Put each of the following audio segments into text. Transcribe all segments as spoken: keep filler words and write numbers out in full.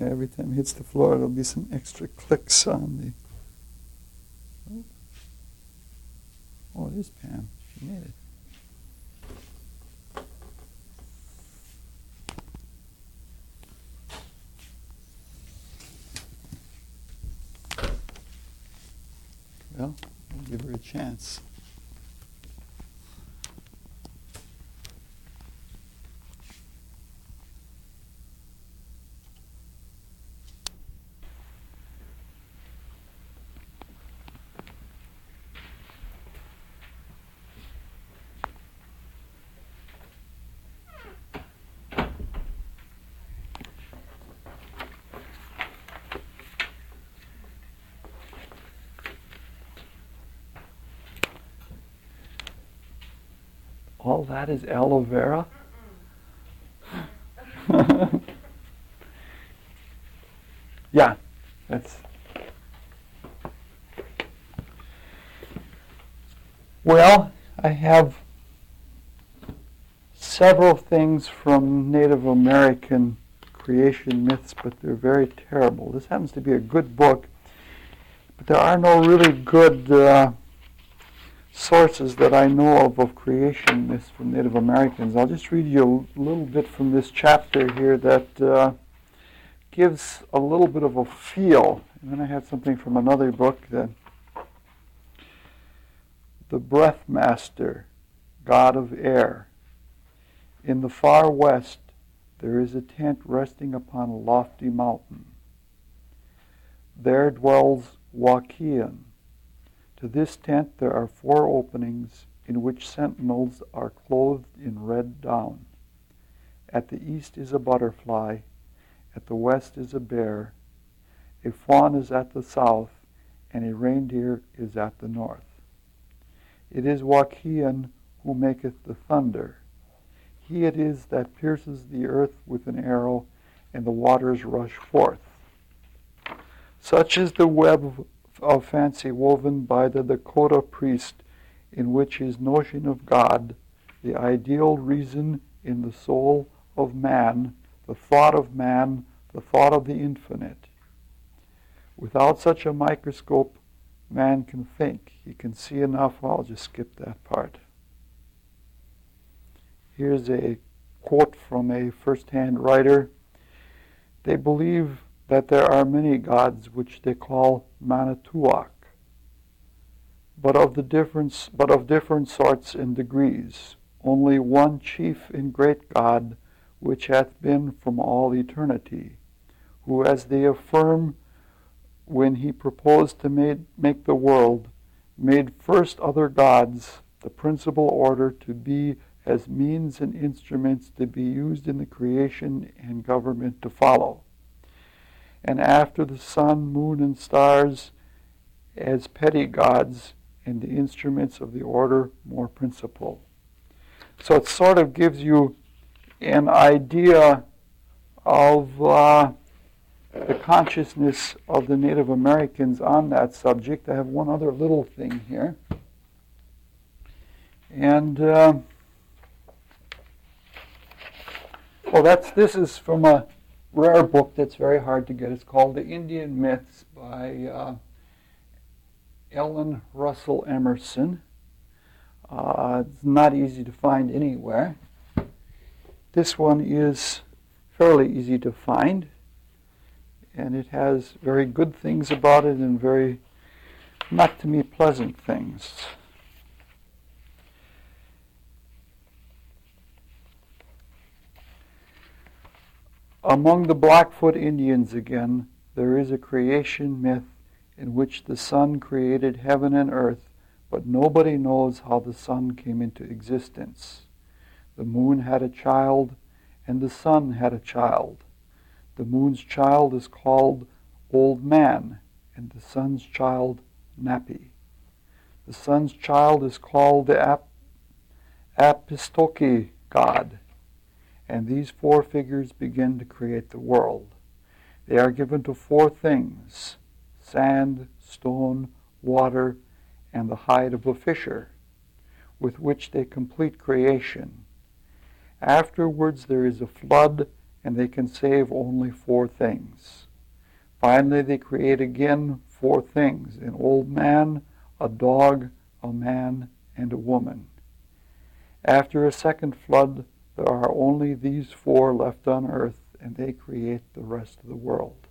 Every time it hits the floor, there'll be some extra clicks on the... Oh, it is Pam. She made it. Well, I'll give her a chance. All that is aloe vera? Yeah, that's... Well, I have several things from Native American creation myths, but they're very terrible. This happens to be a good book, but there are no really good uh, sources that I know of of creation myths from Native Americans. I'll just read you a little bit from this chapter here that uh, gives a little bit of a feel. And then I had something from another book, that the Breath Master, God of Air. In the far west there is a tent resting upon a lofty mountain. There dwells Wakian. To this tent there are four openings in which sentinels are clothed in red down. At the east is a butterfly, at the west is a bear, a fawn is at the south, and a reindeer is at the north. It is Wakian who maketh the thunder. He it is that pierces the earth with an arrow, and the waters rush forth. Such is the web of fancy woven by the Dakota priest, in which his notion of God, the ideal reason in the soul of man, the thought of man, the thought of the infinite. Without such a microscope, man can think. He can see enough. I'll just skip that part. Here's a quote from a first-hand writer. They believe that there are many gods which they call Manituak, but of the difference, but of different sorts and degrees. Only one chief and great God, which hath been from all eternity, who, as they affirm, when he proposed to make, make the world, made first other gods, the principal order to be as means and instruments to be used in the creation and government to follow. And after the sun, moon, and stars as petty gods, and the instruments of the order more principal. So it sort of gives you an idea of uh, the consciousness of the Native Americans on that subject. I have one other little thing here. And, uh, well, that's, this is from a rare book that's very hard to get. It's called The Indian Myths by uh, Ellen Russell Emerson. Uh, it's not easy to find anywhere. This one is fairly easy to find, and it has very good things about it and very, not to me, pleasant things. Among the Blackfoot Indians again, there is a creation myth in which the sun created heaven and earth, but nobody knows how the sun came into existence. The moon had a child, and the sun had a child. The moon's child is called Old Man, and the sun's child Nappy. The sun's child is called the Ap- Apistoki God. And these four figures begin to create the world. They are given to four things: sand, stone, water, and the hide of a fisher, with which they complete creation. Afterwards there is a flood, and they can save only four things. Finally, they create again four things: an old man, a dog, a man, and a woman. After a second flood, there are only these four left on earth, and they create the rest of the world.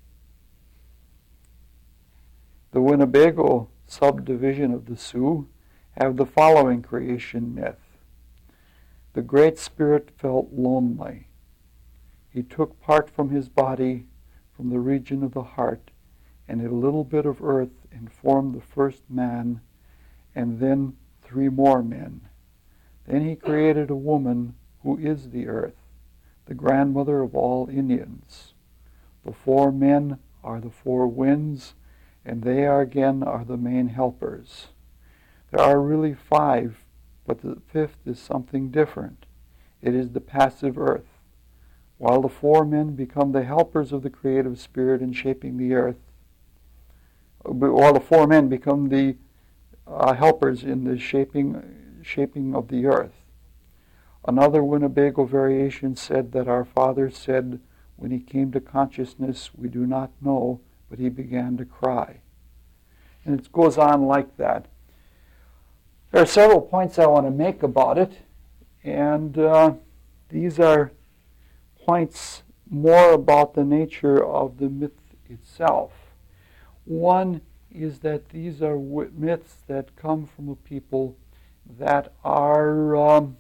The Winnebago subdivision of the Sioux have the following creation myth. The Great Spirit felt lonely. He took part from his body, from the region of the heart, and a little bit of earth, and formed the first man, and then three more men. Then he created a woman who is the earth, the grandmother of all Indians. The four men are the four winds, and they are again are the main helpers. There are really five, but the fifth is something different. It is the passive earth. While the four men become the helpers of the creative spirit in shaping the earth, while the four men become the uh, helpers in the shaping, shaping of the earth. Another Winnebago variation said that our Father said, when he came to consciousness, we do not know, but he began to cry. And it goes on like that. There are several points I want to make about it, and uh, these are points more about the nature of the myth itself. One is that these are myths that come from a people that are um,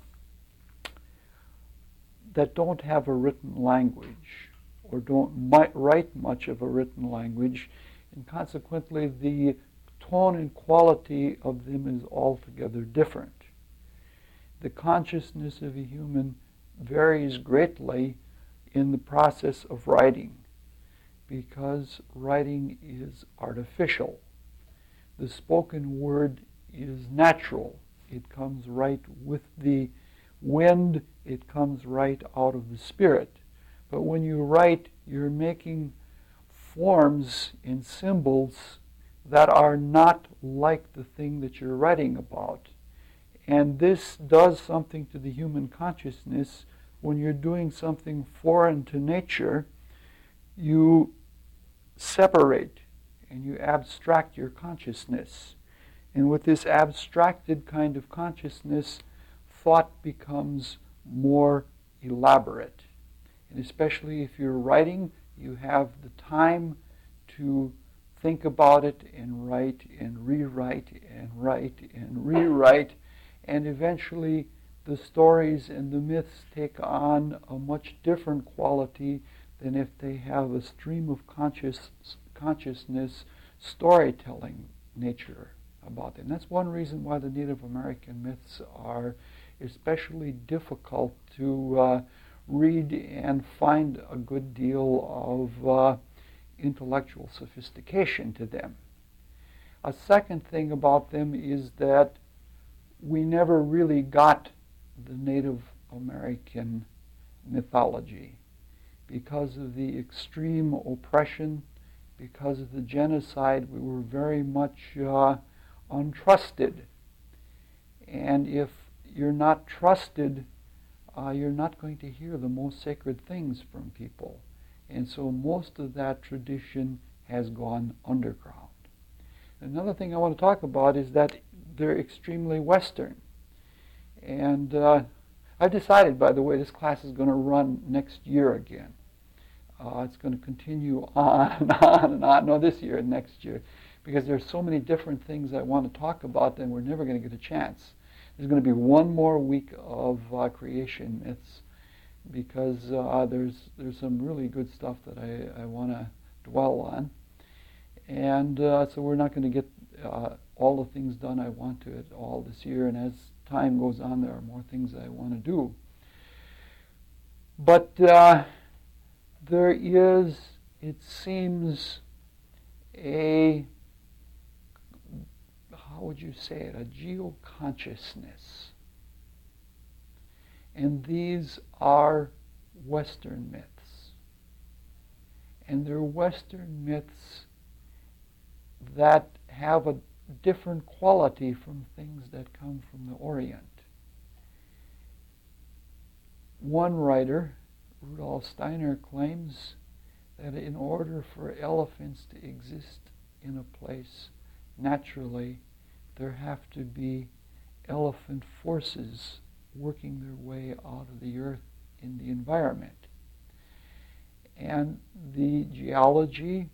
that don't have a written language, or don't might write much of a written language, and consequently the tone and quality of them is altogether different. The consciousness of a human varies greatly in the process of writing, because writing is artificial. The spoken word is natural. It comes right with the wind. It comes right out of the spirit. But when you write, you're making forms and symbols that are not like the thing that you're writing about. And this does something to the human consciousness. When you're doing something foreign to nature, you separate and you abstract your consciousness. And with this abstracted kind of consciousness, thought becomes more elaborate. And especially if you're writing, you have the time to think about it and write and rewrite and write and rewrite, and eventually the stories and the myths take on a much different quality than if they have a stream of conscious consciousness storytelling nature about them. That's one reason why the Native American myths are especially difficult to uh, read and find a good deal of uh, intellectual sophistication to them. A second thing about them is that we never really got the Native American mythology because of the extreme oppression, because of the genocide. We were very much uh, untrusted. And if you're not trusted, uh, you're not going to hear the most sacred things from people. And so most of that tradition has gone underground. Another thing I want to talk about is that they're extremely Western. And uh, I've decided, by the way, this class is going to run next year again. Uh, it's going to continue on and on and on. No, this year and next year. Because there's so many different things I want to talk about, and we're never going to get a chance. There's going to be one more week of uh, creation myths, because uh, there's there's some really good stuff that I, I want to dwell on. And uh, so we're not going to get uh, all the things done I want to at all this year, and as time goes on, there are more things I want to do. But uh, there is, it seems, a, how would you say it, a geo-consciousness. And these are Western myths. And they're Western myths that have a different quality from things that come from the Orient. One writer Rudolf Steiner claims that in order for elephants to exist in a place naturally, there have to be elephant forces working their way out of the earth in the environment. And the geology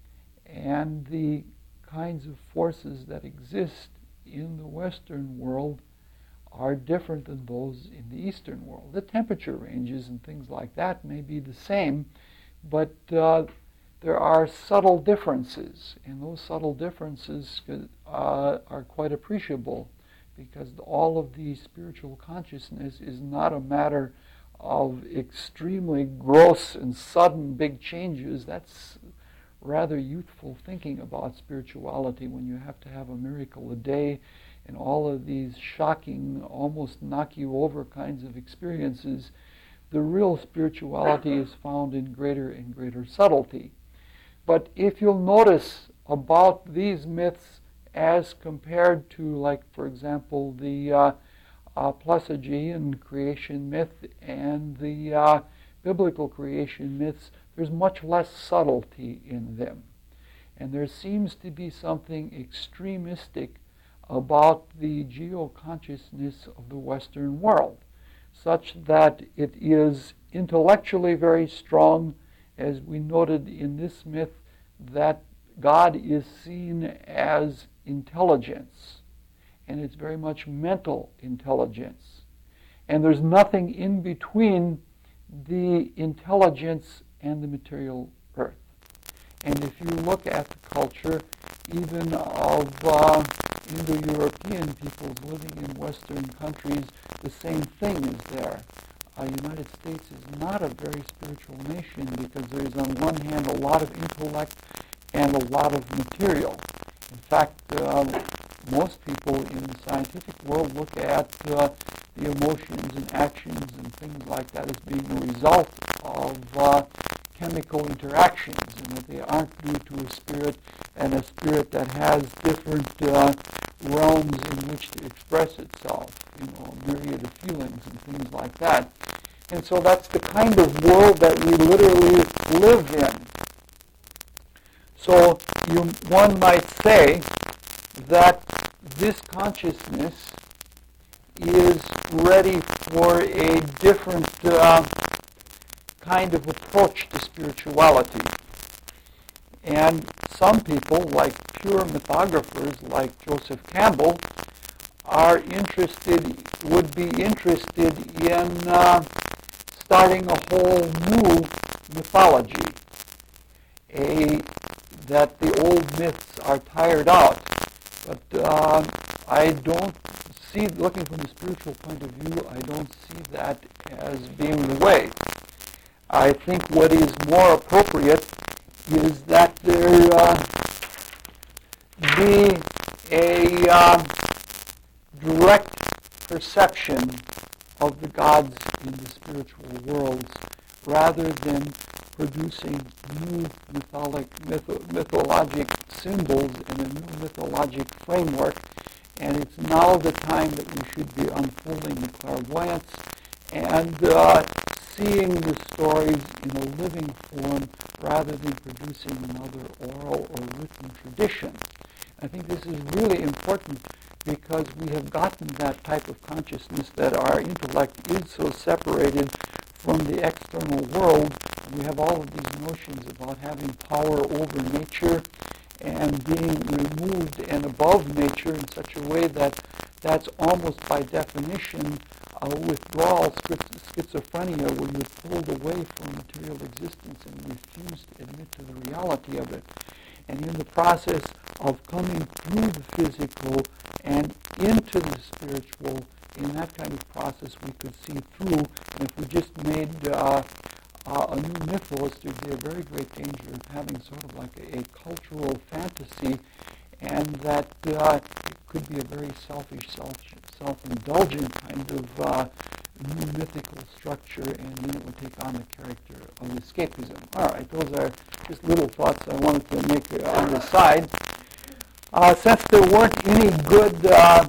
and the kinds of forces that exist in the Western world are different than those in the Eastern world. The temperature ranges and things like that may be the same, but uh, there are subtle differences, and those subtle differences uh, are quite appreciable, because all of the spiritual consciousness is not a matter of extremely gross and sudden big changes. That's rather youthful thinking about spirituality, when you have to have a miracle a day and all of these shocking, almost knock you over kinds of experiences. The real spirituality is found in greater and greater subtlety. But if you'll notice about these myths as compared to, like, for example, the uh, uh, Pelagian creation myth and the uh, biblical creation myths, there's much less subtlety in them. And there seems to be something extremistic about the geo-consciousness of the Western world, such that it is intellectually very strong, as we noted in this myth, that God is seen as intelligence, and it's very much mental intelligence. And there's nothing in between the intelligence and the material earth. And if you look at the culture, even of uh, Indo-European peoples living in Western countries, the same thing is there. The uh, United States is not a very spiritual nation, because there is on one hand a lot of intellect and a lot of material. In fact, um, most people in the scientific world look at uh, the emotions and actions and things like that as being a result of uh, chemical interactions, and that they aren't due to a spirit, and a spirit that has different uh, realms in which to express itself, you know, a myriad of feelings and things like that. And so that's the kind of world that we literally live in. So you, one might say that this consciousness is ready for a different uh, kind of approach to spirituality. And some people, like pure mythographers like Joseph Campbell, are interested, would be interested in uh, starting a whole new mythology, a that the old myths are tired out. But uh, I don't see, looking from the spiritual point of view, I don't see that as being the way. I think what is more appropriate is that there uh, be a uh, direct perception of the gods in the spiritual worlds, rather than producing new mytholic, mytho, mythologic symbols and a new mythologic framework. And it's now the time that we should be unfolding the clairvoyance and uh, seeing the stories in a living form, rather than producing another oral or written tradition. I think this is really important, because we have gotten that type of consciousness that our intellect is so separated from the external world. We have all of these notions about having power over nature and being removed and above nature in such a way that that's almost by definition a withdrawal, schizophrenia, where you're pulled away from material existence and refuse to admit to the reality of it. And in the process of coming through the physical and into the spiritual, in that kind of process we could see through. And if we just made uh, uh, a new mythos, there'd be a very great danger of having sort of like a, a cultural fantasy, and that uh, it could be a very selfish, self, self-indulgent kind of uh, new mythical structure, and then it would take on the character of escapism. All right, those are just little thoughts I wanted to make on the side. Uh, since there weren't any good uh,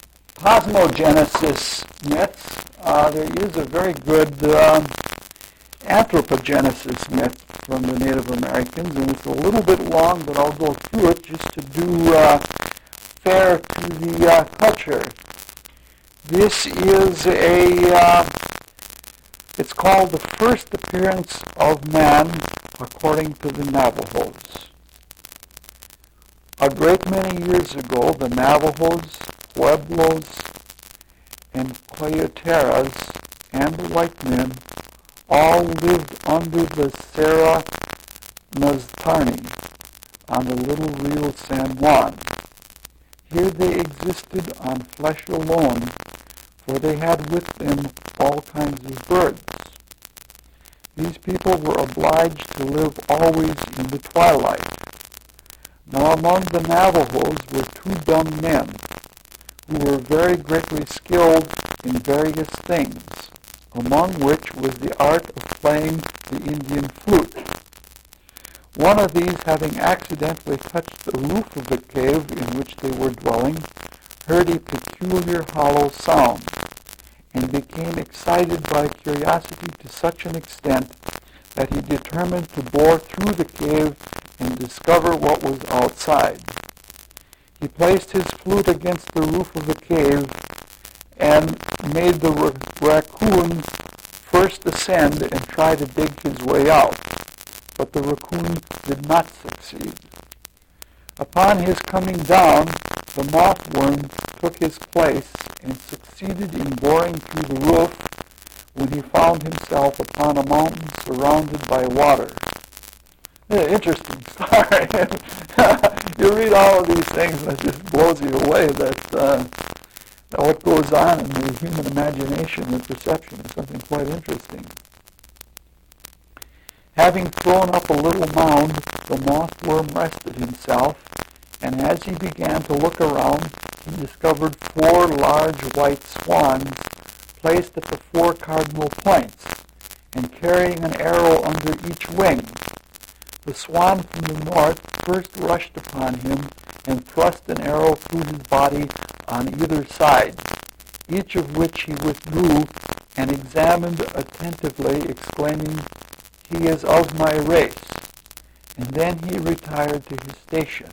cosmogenesis myths, uh, there is a very good uh, anthropogenesis myth from the Native Americans, and it's a little bit long, but I'll go through it just to do uh, fair to the uh, culture. This is a, uh, it's called the first appearance of man according to the Navajos. A great many years ago, the Navajos, Pueblos, and Coyoteras and the white men all lived under the Serra Naztarni on the little Rio San Juan. Here they existed on flesh alone, for they had with them all kinds of birds. These people were obliged to live always in the twilight. Now among the Navajos were two dumb men, who were very greatly skilled in various things, among which was the art of playing the Indian flute. One of these, having accidentally touched the roof of the cave in which they were dwelling, heard a peculiar hollow sound, and became excited by curiosity to such an extent that he determined to bore through the cave and discover what was outside. He placed his flute against the roof of the cave and made the raccoon first ascend and try to dig his way out, but the raccoon did not succeed. Upon his coming down, the mothworm took his place and succeeded in boring through the roof when he found himself upon a mountain surrounded by water. Yeah, interesting story. You read all of these things and it just blows you away that, uh, that what goes on in the human imagination and perception is something quite interesting. Having thrown up a little mound, the mothworm rested himself, and as he began to look around, he discovered four large white swans placed at the four cardinal points, and carrying an arrow under each wing. The swan from the north first rushed upon him and thrust an arrow through his body on either side, each of which he withdrew and examined attentively, exclaiming, "He is of my race," and then he retired to his station.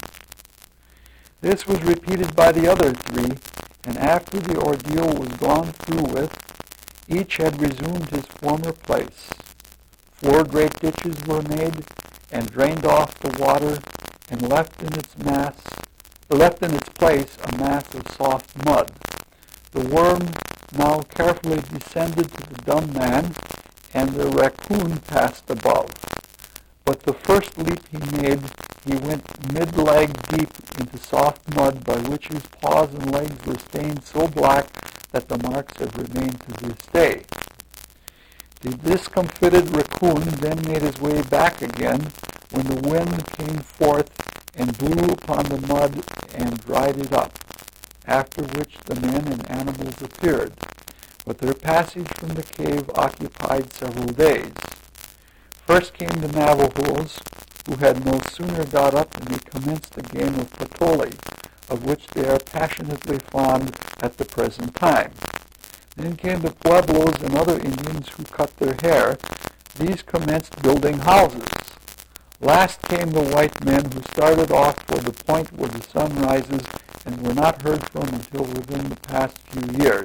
This was repeated by the other three, and after the ordeal was gone through with, each had resumed his former place. Four great ditches were made, and drained off the water, and left in its mass, left in its place a mass of soft mud. The worm now carefully descended to the dumb man, and the raccoon passed above. But the first leap he made, he went mid-leg deep into soft mud, by which his paws and legs were stained so black that the marks have remained to this day. The discomfited raccoon then made his way back again, when the wind came forth and blew upon the mud and dried it up, after which the men and animals appeared. But their passage from the cave occupied several days. First came the Navajos, who had no sooner got up than they commenced the game of patoli, of which they are passionately fond at the present time. Then came the Pueblos and other Indians who cut their hair. These commenced building houses. Last came the white men, who started off for the point where the sun rises and were not heard from until within the past few years.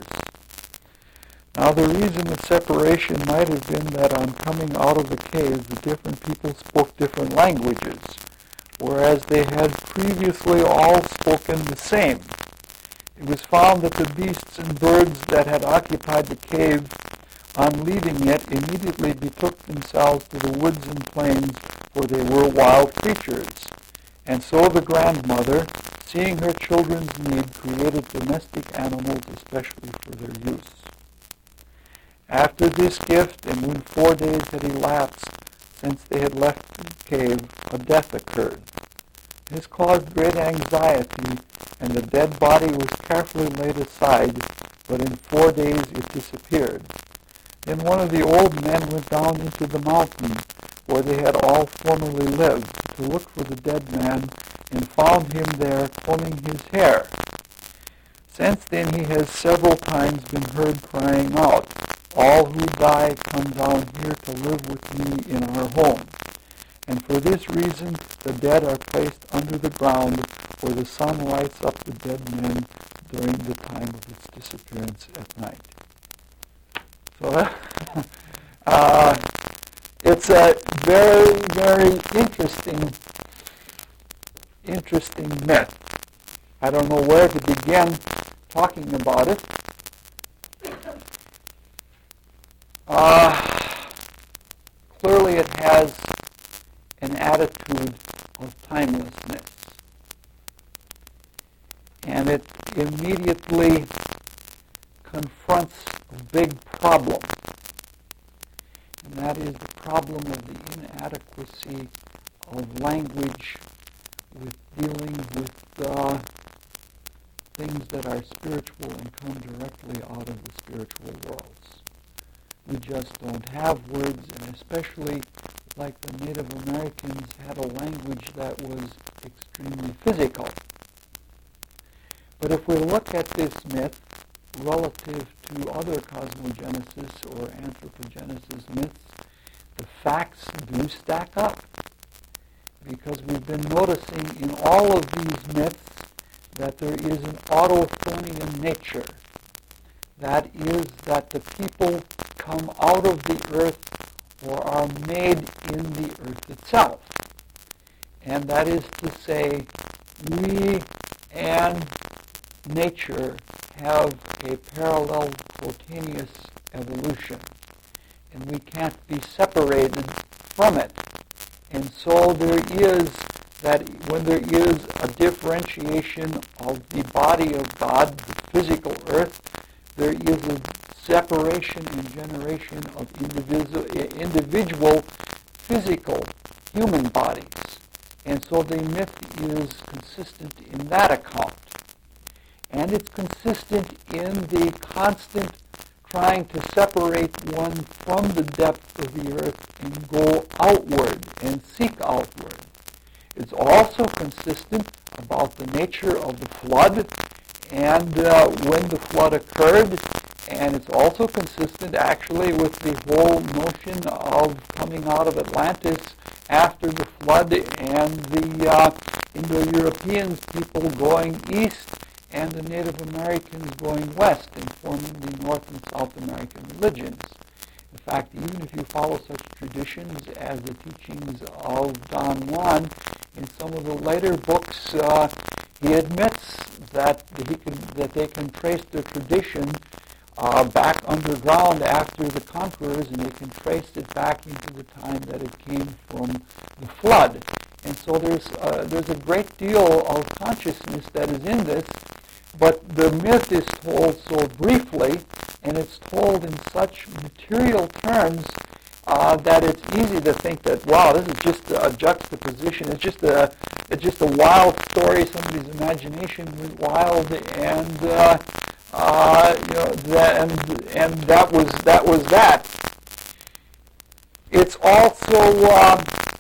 Now the reason of separation might have been that on coming out of the caves, the different people spoke different languages, whereas they had previously all spoken the same. It was found that the beasts and birds that had occupied the cave, on leaving it, immediately betook themselves to the woods and plains, for they were wild creatures. And so the grandmother, seeing her children's need, created domestic animals especially for their use. After this gift, and when four days had elapsed since they had left the cave, a death occurred. This caused great anxiety, and the dead body was carefully laid aside, but in four days it disappeared. Then one of the old men went down into the mountain, where they had all formerly lived, to look for the dead man, and found him there combing his hair. Since then he has several times been heard crying out, All who die come down here to live with me in our home. And for this reason, the dead are placed under the ground, where the sun lights up the dead men during the time of its disappearance at night. So uh, it's a very, very interesting, interesting myth. I don't know where to begin talking about it. Uh, clearly it has an attitude of timelessness. And it immediately confronts a big problem. And that is the problem of the inadequacy of language with dealing with uh, things that are spiritual and come directly out of the spiritual worlds. We just don't have words, and especially like the Native Americans had a language that was extremely physical. But if we look at this myth relative to other cosmogenesis or anthropogenesis myths, the facts do stack up. Because we've been noticing in all of these myths that there is an autochthonian nature. That is that the people come out of the earth or are made in the earth itself. And that is to say, we and nature have a parallel spontaneous evolution. And we can't be separated from it. And so there is that when there is a differentiation of the body of God, the physical earth, there is a separation and generation of individual, individual physical human bodies. And so the myth is consistent in that account. And it's consistent in the constant trying to separate one from the depth of the earth and go outward and seek outward. It's also consistent about the nature of the flood and uh, when the flood occurred, and it's also consistent actually with the whole notion of coming out of Atlantis after the flood and the uh, Indo-Europeans, people going east, and the Native Americans going west and forming the North and South American religions. In fact, even if you follow such traditions as the teachings of Don Juan, in some of the later books, uh, he admits that he can, that they can trace the tradition uh, back underground after the conquerors, and they can trace it back into the time that it came from the flood. And so there's uh, there's a great deal of consciousness that is in this, but the myth is told so briefly, and it's told in such material terms uh, that it's easy to think that, wow, this is just a juxtaposition. It's just a it's just a wild story. Somebody's imagination was wild, and uh, uh, you know, that, and and that was that was that. It's also uh,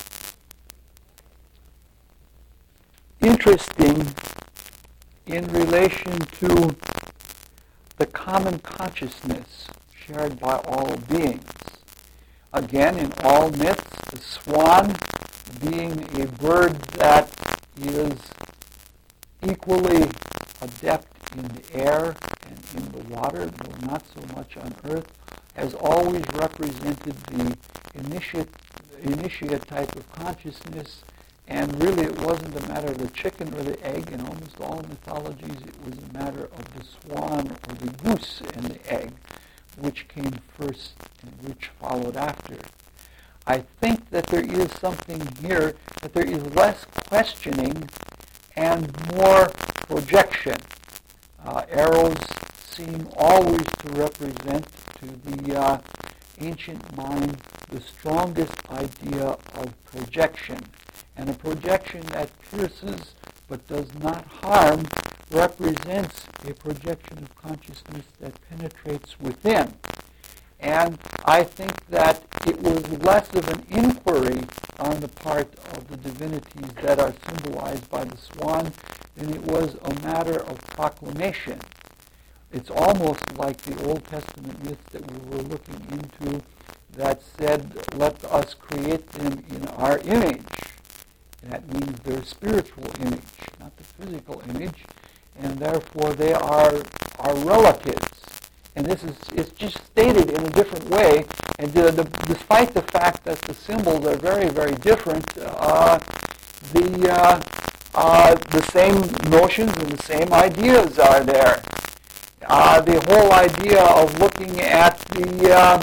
interesting in relation to the common consciousness shared by all beings. Again, in all myths, the swan being a bird that is equally adept in the air and in the water, though not so much on earth, has always represented the initiate, initiate type of consciousness. And really, it wasn't a matter of the chicken or the egg. In almost all mythologies, it was a matter of the swan or the goose and the egg, which came first and which followed after. I think that there is something here, that there is less questioning and more projection. Uh, arrows seem always to represent to the uh, ancient mind the strongest idea of projection. And a projection that pierces but does not harm represents a projection of consciousness that penetrates within. And I think that it was less of an inquiry on the part of the divinities that are symbolized by the swan than it was a matter of proclamation. it's almost like the Old Testament myths that we were looking into that said, let us create them in our image. That means their spiritual image, not the physical image, and therefore they are our relatives. And this is it's just stated in a different way, and the, the, despite the fact that the symbols are very, very different, uh, the uh, uh, the same notions and the same ideas are there. Uh, the whole idea of looking at the uh,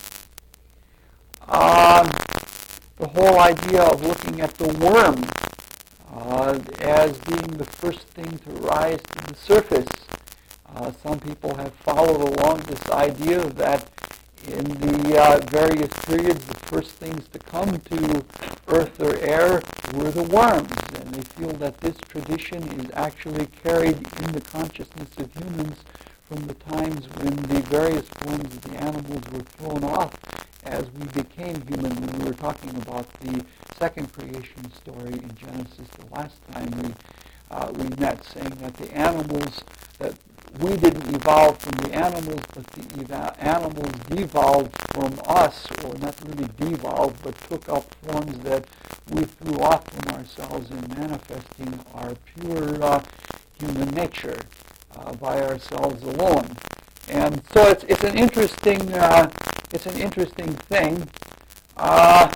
uh, the whole idea of looking at the worm uh, as being the first thing to rise to the surface. Uh, some people have followed along this idea that in the uh, various periods, the first things to come to earth or air were the worms, and they feel that this tradition is actually carried in the consciousness of humans from the times when the various forms of the animals were thrown off as we became human. When we were talking about the second creation story in Genesis the last time we uh, we met, saying that the animals, that we didn't evolve from the animals, but the eva- animals devolved from us, or not really devolved, but took up forms that we threw off from ourselves in manifesting our pure uh, human nature uh, by ourselves alone. And so it's it's an interesting uh, it's an interesting thing. Uh,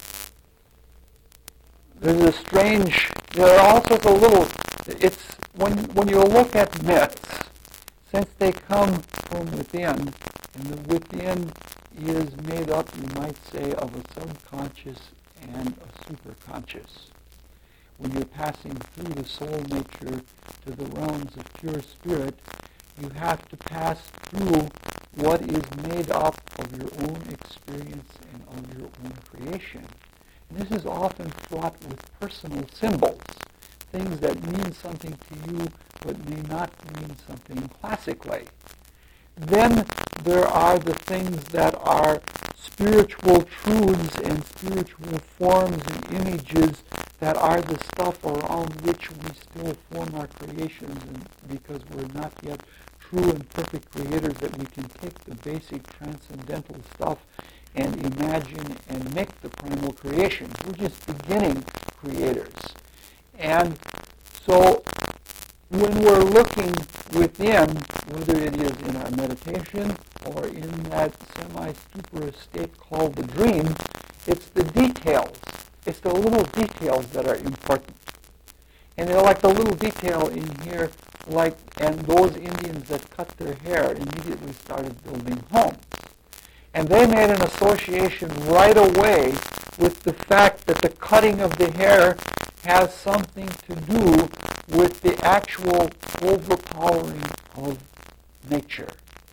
there's a strange. There are all sorts of little. It's when when you look at myths, since they come from within, and the within is made up, you might say, of a subconscious and a superconscious. When you're passing through the soul nature to the realms of pure spirit, you have to pass through what is made up of your own experience and of your own creation. And this is often fraught with personal symbols, things that mean something to you but may not mean something classically. Then there are the things that are spiritual truths and spiritual forms and images that are the stuff around which we still form our creations, and because we're not yet true and perfect creators, that we can take the basic transcendental stuff and imagine and make the primal creations. We're just beginning creators. And so when we're looking within, whether it is in our meditation or in that semi-stupor state called the dream, it's the details. It's the little details that are important. And they're like the little detail in here, like, and those Indians that cut their hair immediately started building homes. And they made an association right away with the fact that the cutting of the hair has something to do with the actual overpowering of nature.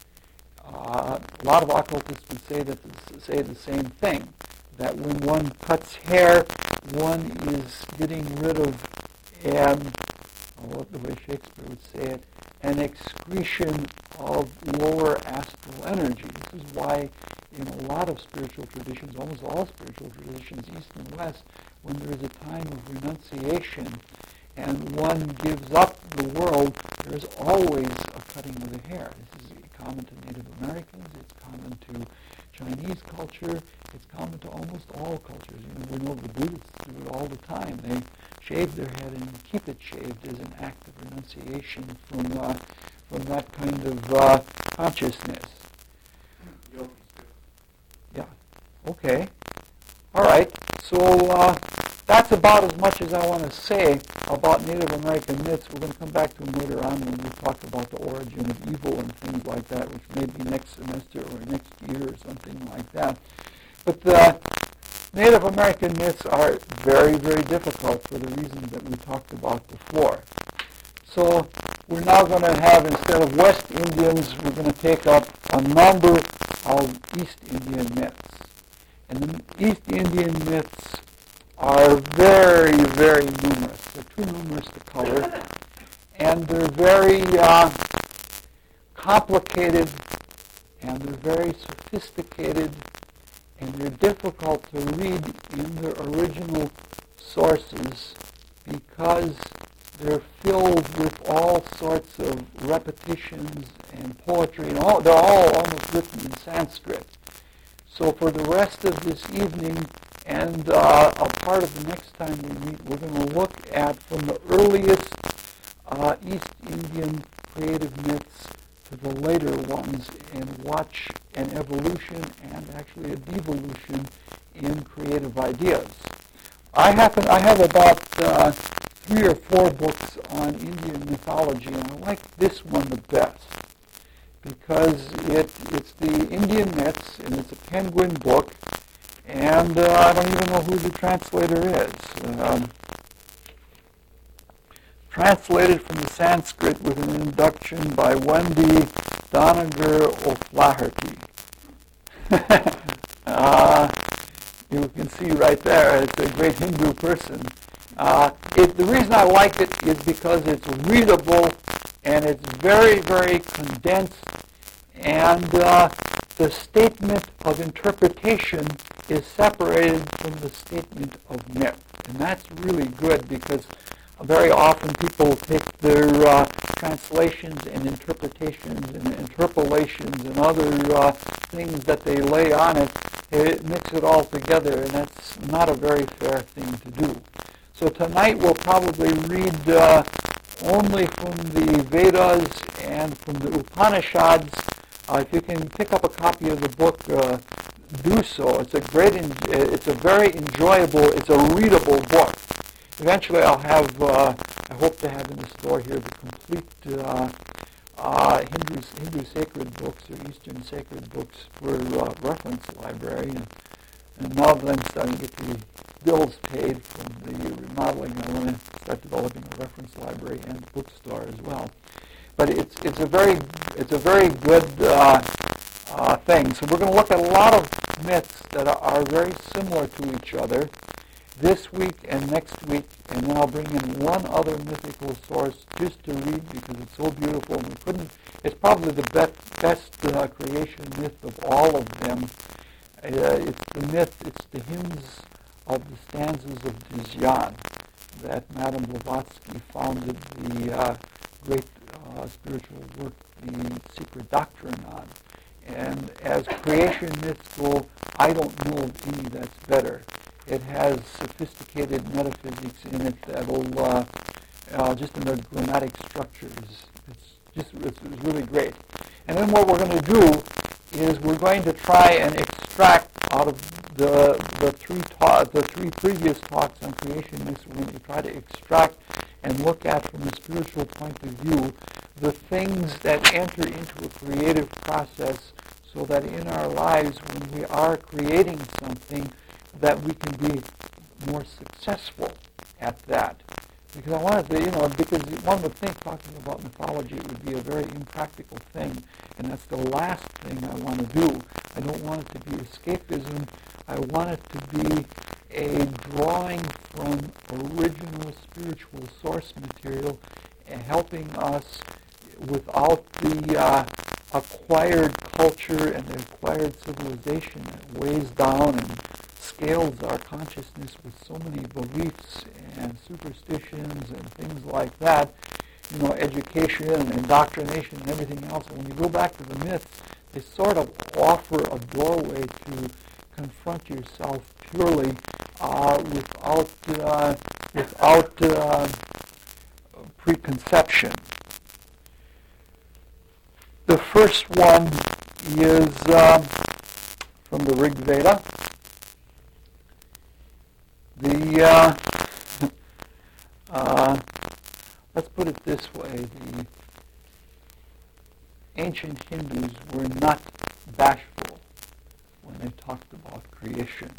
Uh, a lot of occultists would say that say the same thing, that when one cuts hair, one is getting rid of an, oh, the way Shakespeare would say it, an excretion of lower astral energy. This is why in a lot of spiritual traditions, almost all spiritual traditions, East and West, when there is a time of renunciation and one gives up the world, there's always a cutting of the hair. This is common to Native Americans, it's common to Chinese culture, it's common to almost all cultures. You know, we know the Buddhists do it all the time. They shave their head and keep it shaved as an act of renunciation from uh, from that kind of uh, consciousness. Yeah. Okay. All right. So uh, that's about as much as I want to say about Native American myths. We're going to come back to them later on when we talk about the origin of evil and things like that, which may be next semester or next year or something like that. But the Native American myths are very, very difficult for the reasons that we talked about before. So we're now going to have, instead of West Indians, we're going to take up a number of East Indian myths. And the East Indian myths are very, very numerous. They're too numerous to cover. And they're very uh, complicated, and they're very sophisticated, and they're difficult to read in their original sources because They're filled with all sorts of repetitions and poetry, and all, they're all almost written in Sanskrit. So for the rest of this evening and uh, a part of the next time we meet, we're going to look at from the earliest uh, East Indian creative myths to the later ones and watch an evolution and actually a devolution in creative ideas. I happen I have about uh, three or four books on Indian mythology, and I like this one the best because it it's the Indian myths, and it's a Penguin book, and uh, I don't even know who the translator is. Um, translated from the Sanskrit with an introduction by Wendy Doniger O'Flaherty. uh, you can see right there, it's a great Hindu person. Uh, it, the reason I like it is because it's readable and it's very, very condensed, and uh, the statement of interpretation is separated from the statement of myth. And that's really good because very often people take their uh, translations and interpretations and interpolations and other uh, things that they lay on it, it, mix it all together, and that's not a very fair thing to do. So tonight we'll probably read uh, only from the Vedas and from the Upanishads. Uh, if you can pick up a copy of the book, uh, do so. It's a great, en- it's a very enjoyable, it's a readable book. Eventually I'll have, uh, I hope to have in the store here the complete uh, uh, Hindu, Hindu sacred books or Eastern sacred books for uh, reference library. And, and now that I'm starting to get the bills paid from the remodeling, I want to start developing a reference library and bookstore as well. But it's it's a very it's a very good uh, uh, thing. So we're going to look at a lot of myths that are, are very similar to each other this week and next week, and then I'll bring in one other mythical source just to read because it's so beautiful. And we couldn't. It's probably the best best uh, creation myth of all of them. Uh, it's the myth. It's the hymns of the stanzas of Dzyan that Madame Blavatsky founded the uh, great uh, spiritual work, The Secret Doctrine, on. And as creation myths go, I don't know of any that's better. It has sophisticated metaphysics in it that'll, uh, uh, just in the grammatic structures, it's just it's, it's really great. And then what we're going to do is we're going to try and extract out of the the three ta- the three previous talks on creation myths. We're going to try to extract and look at from a spiritual point of view the things that enter into a creative process, so that in our lives, when we are creating something, that we can be more successful at that. Because I wanted to, you know, because one would think talking about mythology it would be a very impractical thing, and that's the last thing I want to do. I don't want it to be escapism. I want it to be a drawing from original spiritual source material and helping us without the uh, acquired culture and the acquired civilization that weighs down and scales our consciousness with so many beliefs and superstitions and things like that, you know, education and indoctrination and everything else. And when you go back to the myths, they sort of offer a doorway to confront yourself purely uh, without uh, without uh, preconception. The first one is uh, from the Rig Veda. The uh, uh, let's put it this way: the ancient Hindus were not bashful when they talked about creation.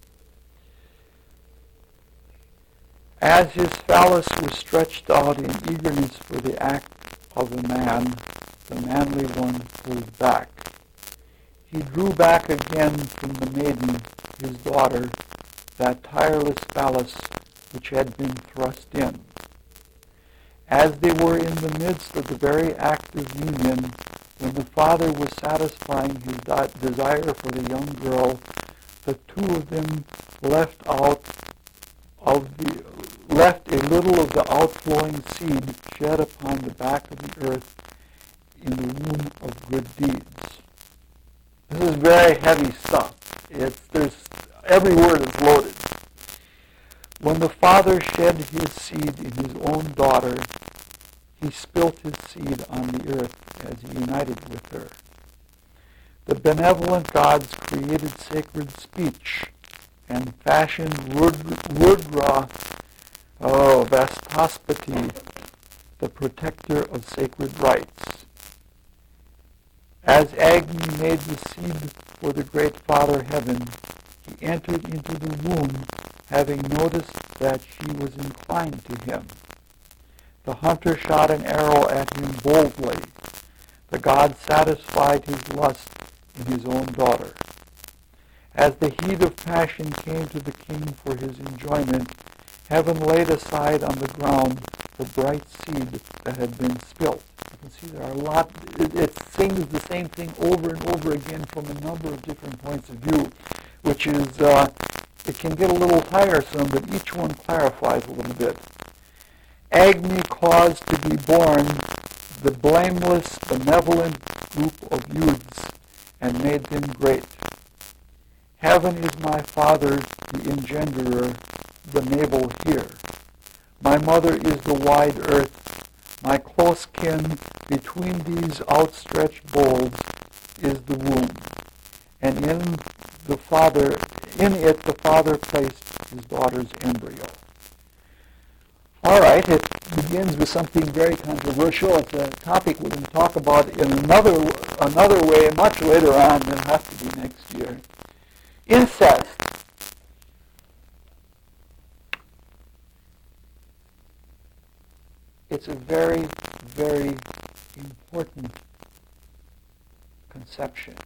As his phallus was stretched out in eagerness for the act of a man, the manly one pulled back. He drew back again from the maiden, his daughter, that tireless phallus which had been thrust in. As they were in the midst of the very act of union, when the father was satisfying his desire for the young girl, the two of them left out of the left a little of the outflowing seed shed upon the back of the earth in the womb of good deeds. This is very heavy stuff. It's there's every word is loaded. When the Father shed his seed in his own daughter, he spilt his seed on the earth as he united with her. The benevolent gods created sacred speech and fashioned Rudra, oh, Vastaspati, the protector of sacred rites. As Agni made the seed for the great Father Heaven, he entered into the womb, having noticed that she was inclined to him. The hunter shot an arrow at him boldly. The god satisfied his lust in his own daughter. As the heat of passion came to the king for his enjoyment, heaven laid aside on the ground the bright seed that had been spilt. You can see there are a lot, it, it sings the same thing over and over again from a number of different points of view, which is, uh, it can get a little tiresome, but each one clarifies a little bit. Agni caused to be born the blameless, benevolent group of youths and made them great. Heaven is my father, the engenderer, the navel here. My mother is the wide earth. My close kin between these outstretched bowls is the womb. And in the father, in it the father placed his daughter's embryo. All right, it begins with something very controversial. It's a topic we're going to talk about in another another way much later on. It'll have to be next year. Incest. It's a very, very important conception.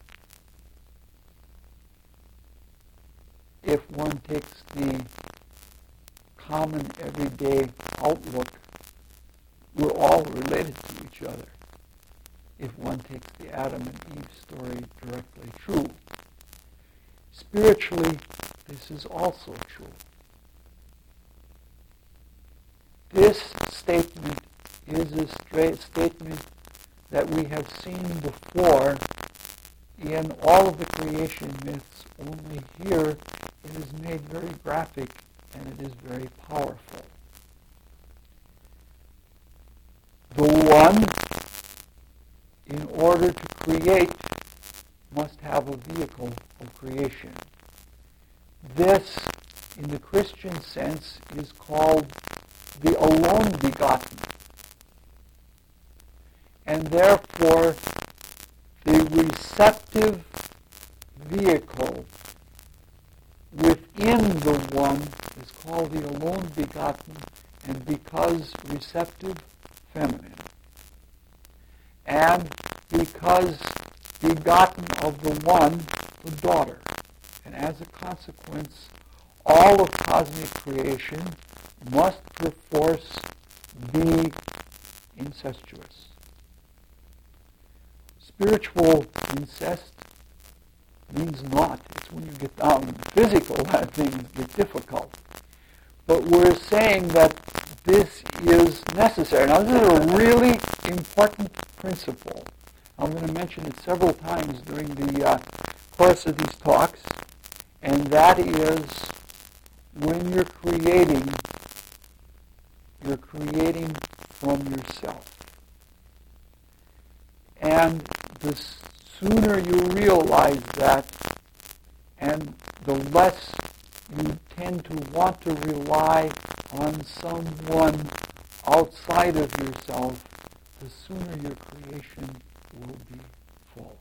If one takes the common everyday outlook, we're all related to each other. If one takes the Adam and Eve story directly true. Spiritually, this is also true. This statement is a straight statement that we have seen before in all of the creation myths, only here it is made very graphic and it is very powerful. The one, in order to create, must have a vehicle of creation. This, in the Christian sense, is called the alone begotten. And therefore, the receptive vehicle within the one is called the alone begotten, and because receptive, feminine. And because begotten of the one, the daughter. And as a consequence, all of cosmic creation must perforce be incestuous. Spiritual incest means not. It's when you get down to physical that things get difficult. But we're saying that this is necessary. Now, this is a really important principle. I'm going to mention it several times during the uh, course of these talks, and that is when you're creating, you're creating from yourself. And the sooner you realize that, and the less you tend to want to rely on someone outside of yourself, the sooner your creation will be full.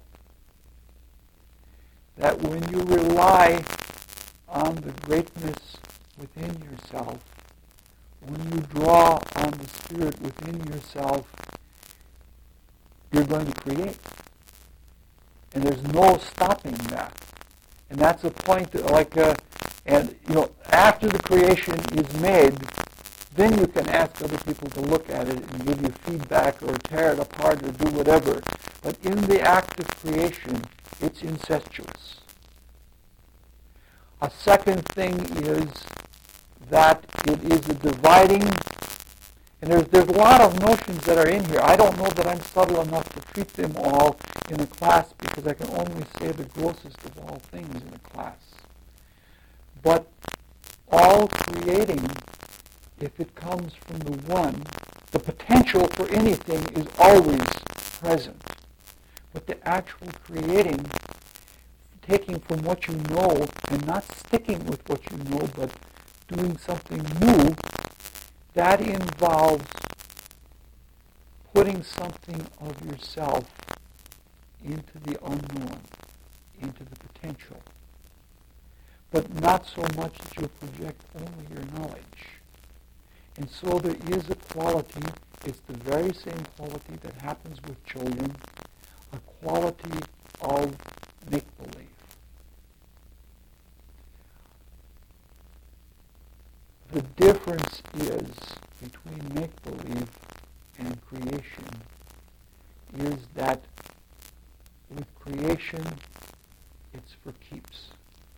That when you rely on the greatness within yourself, when you draw on the Spirit within yourself, you're going to create. And there's no stopping that. And that's a point that, like, uh, and, you know, after the creation is made, then you can ask other people to look at it and give you feedback or tear it apart or do whatever. But in the act of creation, it's incestuous. A second thing is that it is a dividing, and there's, there's a lot of notions that are in here. I don't know that I'm subtle enough to treat them all in a class because I can only say the grossest of all things in a class. But all creating, if it comes from the one, the potential for anything is always present. But the actual creating, taking from what you know and not sticking with what you know, but doing something new, that involves putting something of yourself into the unknown, into the potential. But not so much that you project only your knowledge. And so there is a quality, it's the very same quality that happens with children, a quality of make-believe. The difference is between make-believe and creation is that with creation, it's for keeps.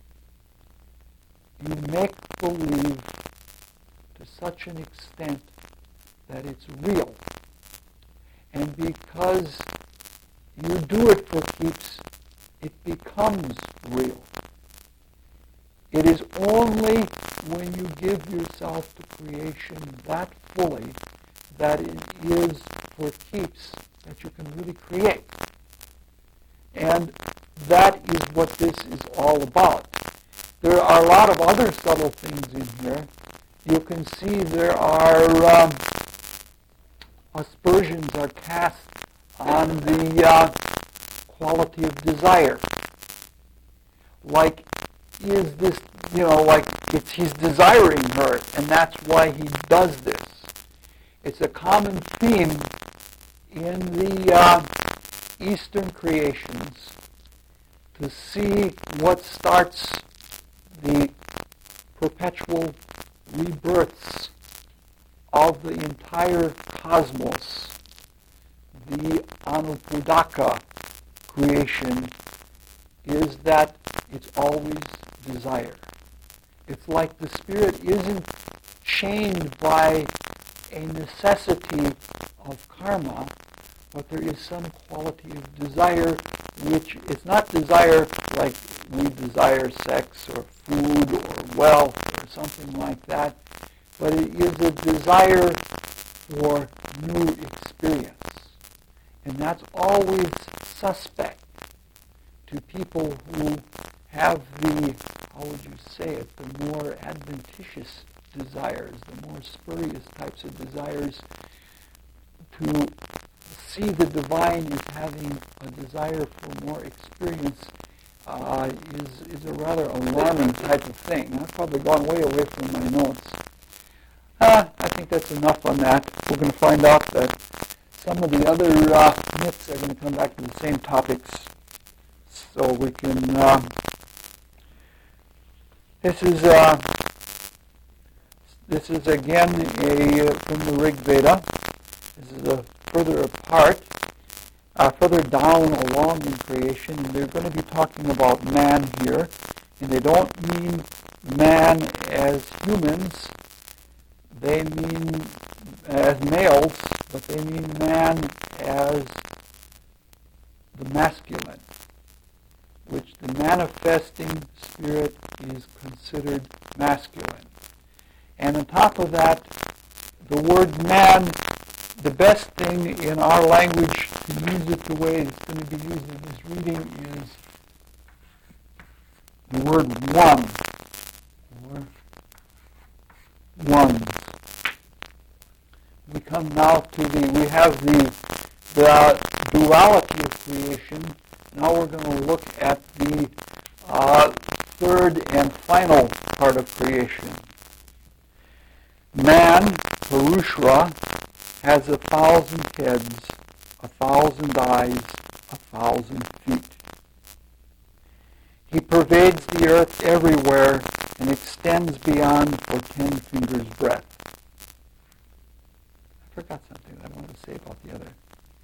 You make believe to such an extent that it's real. And because you do it for keeps, it becomes real. It is only when you give yourself to creation that fully that it is for keeps that you can really create. And that is what this is all about. There are a lot of other subtle things in here. You can see there are um, aspersions are cast on the uh, quality of desire. Like, is this, you know, like it's, he's desiring her, and that's why he does this. It's a common theme in the uh, Eastern creations to see what starts the perpetual rebirths of the entire cosmos, the Anupuddaka creation, is that it's always desire. It's like the spirit isn't chained by a necessity of karma, but there is some quality of desire, which it's not desire like we desire sex or food or wealth or something like that, but it is a desire for new experience. And that's always suspect to people who have the, how would you say it, the more adventitious desires, the more spurious types of desires. To see the divine as having a desire for more experience uh, is, is a rather alarming type of thing. I've probably gone way away from my notes. Uh, I think that's enough on that. We're going to find out that some of the other uh, myths are going to come back to the same topics, so we can... Uh, this is uh, this is again a from the Rig Veda. This is a further apart, uh, further down along in creation, and they're going to be talking about man here, and they don't mean man as humans, they mean as males, but they mean man as the masculine, which the manifesting spirit is considered masculine. And on top of that, the word man, the best thing in our language to use it the way it's going to be used in this reading is the word one, or ones. We come now to the, we have the, the duality of creation. Now we're going to look at the uh, third and final part of creation. Man, Purushra, has a thousand heads, a thousand eyes, a thousand feet. He pervades the earth everywhere and extends beyond for ten fingers' breadth. I forgot something that I wanted to say about the other.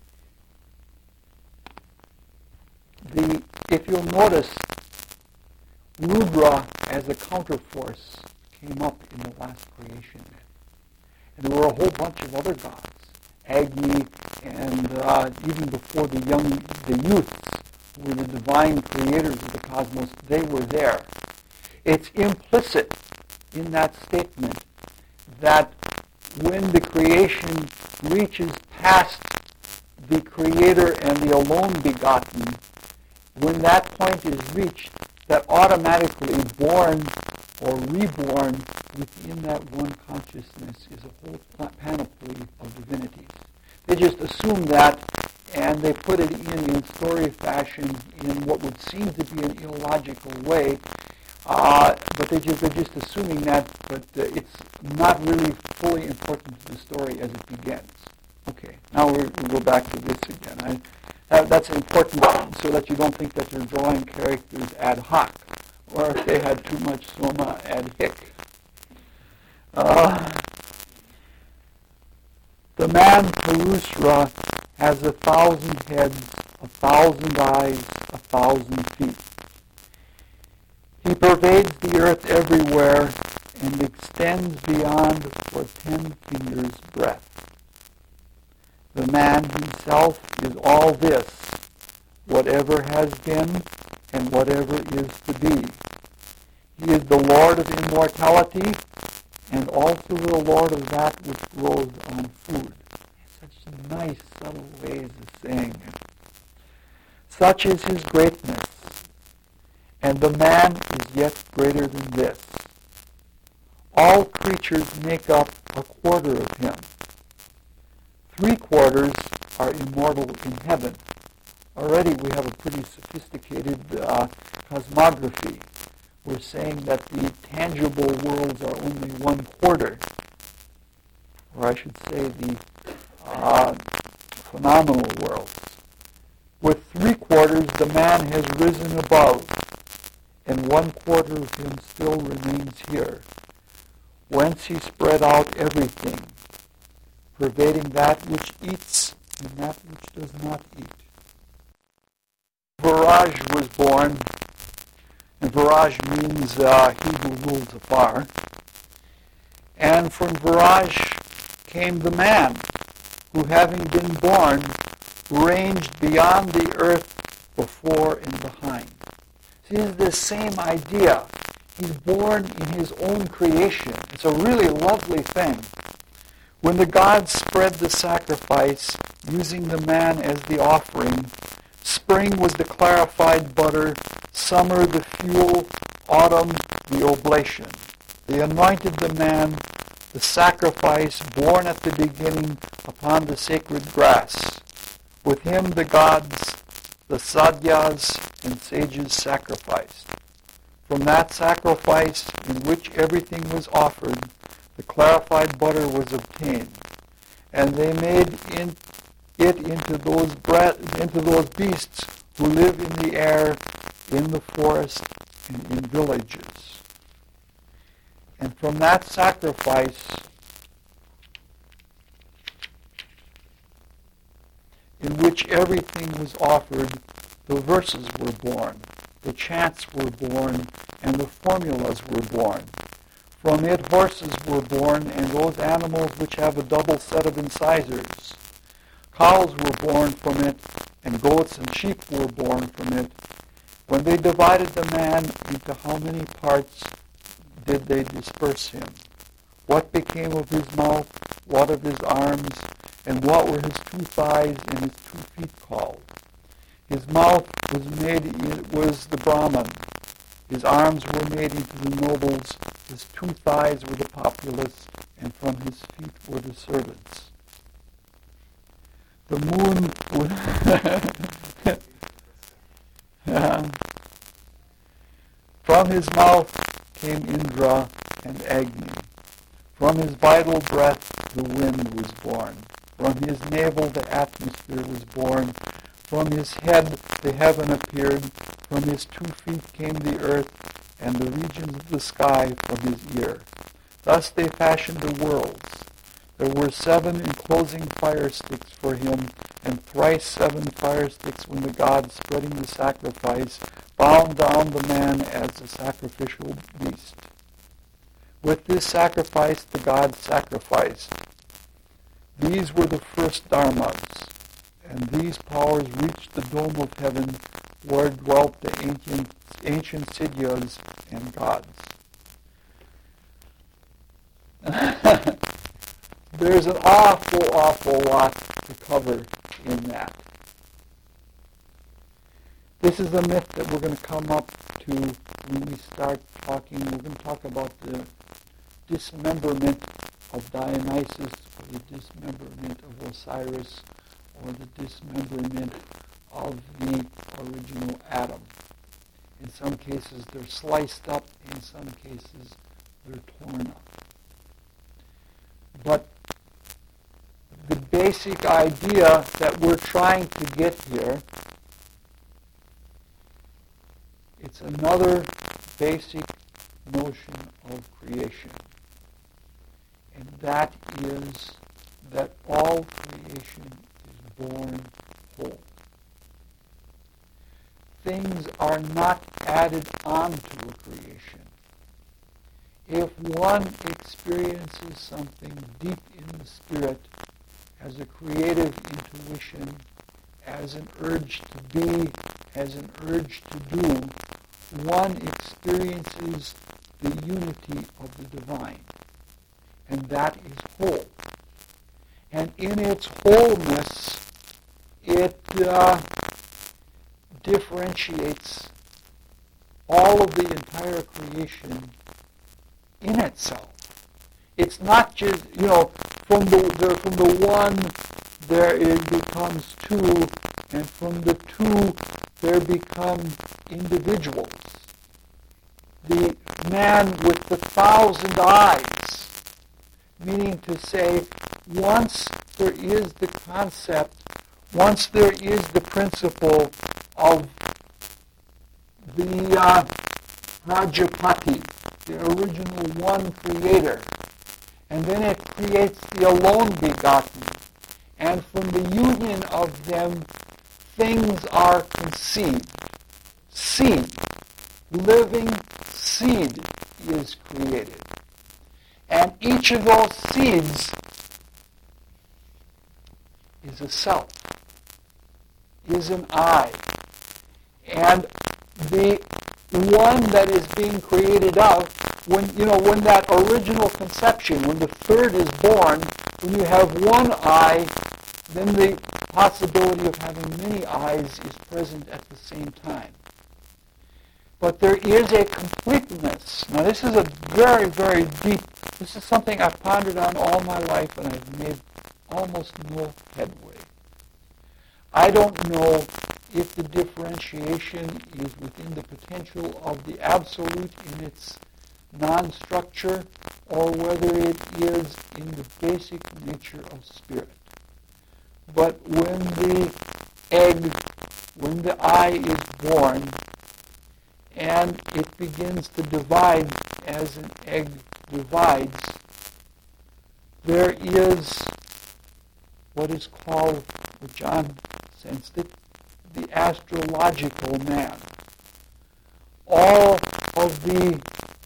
The, if you'll notice, Rudra as a counterforce came up in the last creation. And there were a whole bunch of other gods, Agni, and uh, even before the young, the youths, who were the divine creators of the cosmos, they were there. It's implicit in that statement that when the creation reaches past the Creator and the alone begotten, when that point is reached, that automatically born or reborn within that one consciousness is a whole panoply of divinities. They just assume that, and they put it in in story fashion in what would seem to be an illogical way, uh, but they just, they're just assuming that, but uh, it's not really fully important to the story as it begins. Okay, now we'll go back to this again. I, that, that's important so that you don't think that you're drawing characters ad hoc, or if they had too much soma ad hic. Uh, the man Purusra has a thousand heads, a thousand eyes, a thousand feet. He pervades the earth everywhere and extends beyond for ten fingers' breadth. The man himself is all this, whatever has been and whatever is to be. He is the Lord of immortality and also the Lord of that which grows on food. Such nice, subtle ways of saying it. Such is his greatness, and the man is yet greater than this. All creatures make up a quarter of him. Three quarters are immortal in heaven. Already we have a pretty sophisticated uh, cosmography. We're saying that the tangible worlds are only one quarter, or I should say the uh, phenomenal worlds. With three quarters, the man has risen above, and one quarter of him still remains here, whence he spread out everything, pervading that which eats and that which does not eat. Viraj was born, and Viraj means uh, he who rules afar. And from Viraj came the man, who having been born, ranged beyond the earth before and behind. See, this is the same idea. He's born in his own creation. It's a really lovely thing. When the gods spread the sacrifice, using the man as the offering, spring was the clarified butter, summer the fuel, autumn the oblation. They anointed the man, the sacrifice born at the beginning upon the sacred grass. With him the gods, the sadhyas and sages sacrificed. From that sacrifice in which everything was offered, the clarified butter was obtained, and they made in it into those bre- into those beasts who live in the air, in the forest, and in villages. And from that sacrifice, in which everything was offered, the verses were born, the chants were born, and the formulas were born. From it horses were born, and those animals which have a double set of incisors. Cows were born from it, and goats and sheep were born from it. When they divided the man into how many parts did they disperse him? What became of his mouth, what of his arms, and what were his two thighs and his two feet called? His mouth was made, it was the Brahman. His arms were made into the nobles, his two thighs were the populace, and from his feet were the servants. The moon was uh, from his mouth came Indra and Agni. From his vital breath the wind was born. From his navel the atmosphere was born. From his head the heaven appeared. From his two feet came the earth, and the regions of the sky from his ear. Thus they fashioned the worlds. There were seven enclosing fire sticks for him, and thrice seven fire sticks when the gods, spreading the sacrifice, bound down the man as a sacrificial beast. With this sacrifice, the gods sacrificed. These were the first dharmas, and these powers reached the dome of heaven where dwelt the ancient, ancient Siddhas and gods. There's an awful, awful lot to cover in that. This is a myth that we're going to come up to when we start talking. We're going to talk about the dismemberment of Dionysus, or the dismemberment of Osiris, or the dismemberment of the original Adam. In some cases they're sliced up, in some cases they're torn up. But the basic idea that we're trying to get here, it's another basic notion of creation. And that is that all creation is born whole. Things are not added on to a creation. If one experiences something deep in the spirit as a creative intuition, as an urge to be, as an urge to do, one experiences the unity of the divine. And that is whole. And in its wholeness, it uh, differentiates all of the entire creation in itself. It's not just, you know, from the, the from the one there it becomes two, and from the two there become individuals. The man with the thousand eyes, meaning to say, once there is the concept, once there is the principle of the uh, Rajapati, the original one creator, and then it creates the alone begotten, and from the union of them, things are conceived. Seed, living seed is created. And each of those seeds is a self, is an I. And the one that is being created out, when you know, when that original conception, when the third is born, when you have one I, then the possibility of having many eyes is present at the same time. But there is a completeness. Now this is a very, very deep, this is something I've pondered on all my life and I've made almost no headway. I don't know if the differentiation is within the potential of the absolute in its non-structure or whether it is in the basic nature of spirit. But when the egg, when the eye is born, and it begins to divide as an egg divides, there is what is called, what John sensed it, the astrological man. All of the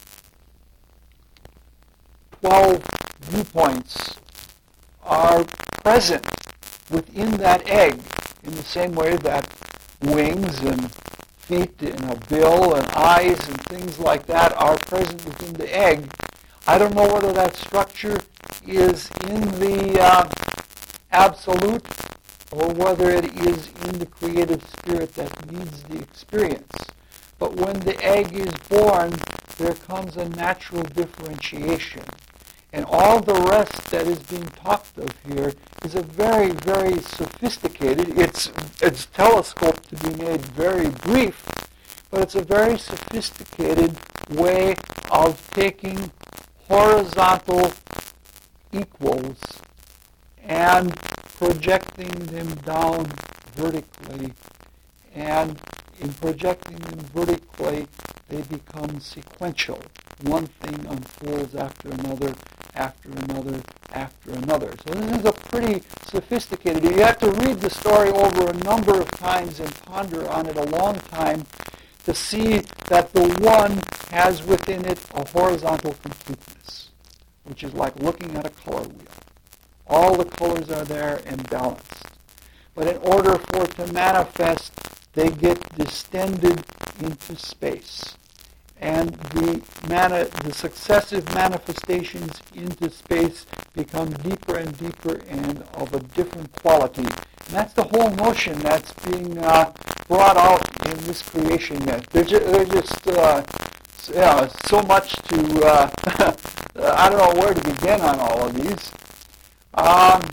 twelve viewpoints are present within that egg in the same way that wings and feet and a bill and eyes and things like that are present within the egg. I don't know whether that structure is in the uh, absolute or whether it is in the creative spirit that needs the experience. But when the egg is born, there comes a natural differentiation. And all the rest that is being talked of here is a very, very sophisticated, it's, it's telescoped to be made very brief, but it's a very sophisticated way of taking horizontal equals and projecting them down vertically. And in projecting them vertically, they become sequential. One thing unfolds after another, after another, after another. So this is a pretty sophisticated, you have to read the story over a number of times and ponder on it a long time to see that the one has within it a horizontal completeness, which is like looking at a color wheel. All the colors are there and balanced. But in order for it to manifest, they get distended into space. And the, mani- the successive manifestations into space become deeper and deeper and of a different quality. And that's the whole notion that's being uh, brought out in this creation myth. There's just, there's just uh, you know, so much to, uh, I don't know where to begin on all of these. Um,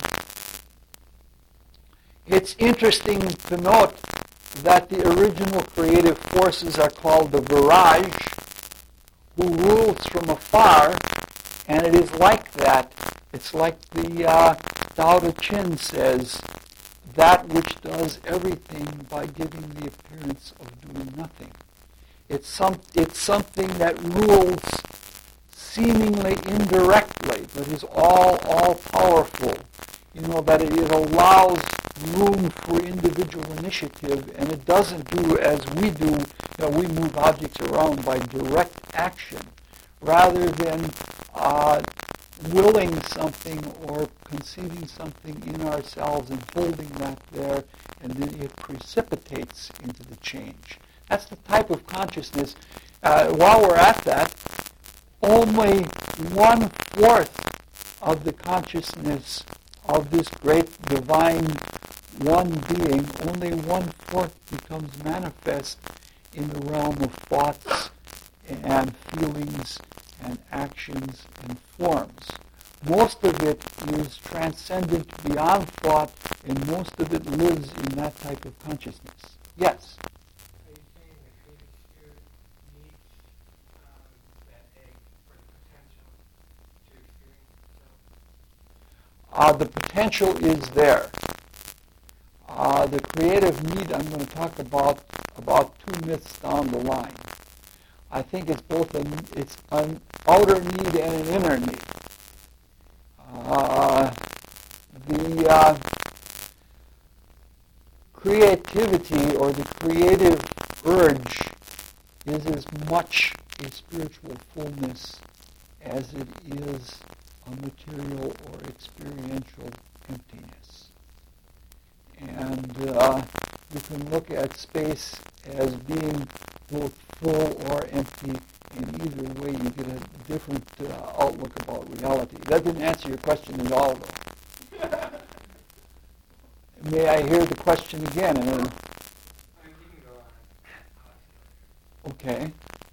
it's interesting to note that the original creative forces are called the Viraj, who rules from afar, and it is like that. It's like the uh, Tao Te Ching says, that which does everything by giving the appearance of doing nothing. It's some. It's something that rules seemingly indirectly, but is all all powerful. You know, that it, it allows room for individual initiative, and it doesn't do as we do. You know, we move objects around by direct action, rather than uh, willing something or conceiving something in ourselves and holding that there, and then it precipitates into the change. That's the type of consciousness. Uh, while we're at that, only one-fourth of the consciousness of this great divine one being, only one-fourth becomes manifest in the realm of thoughts and feelings and actions and forms. Most of it is transcendent beyond thought, and most of it lives in that type of consciousness. Yes? Are you saying the creative spirit needs um, that egg for the potential to experience itself? Uh, the potential is there. Uh, the creative need I'm going to talk about about two myths down the line. I think it's both an it's an outer need and an inner need. Uh, the uh, creativity or the creative urge is as much a spiritual fullness as it is a material or experiential emptiness. And uh, you can look at space as being both full or empty, and either way you get a different uh, outlook about reality. That didn't answer your question at all, though. May I hear the question again? And then, okay.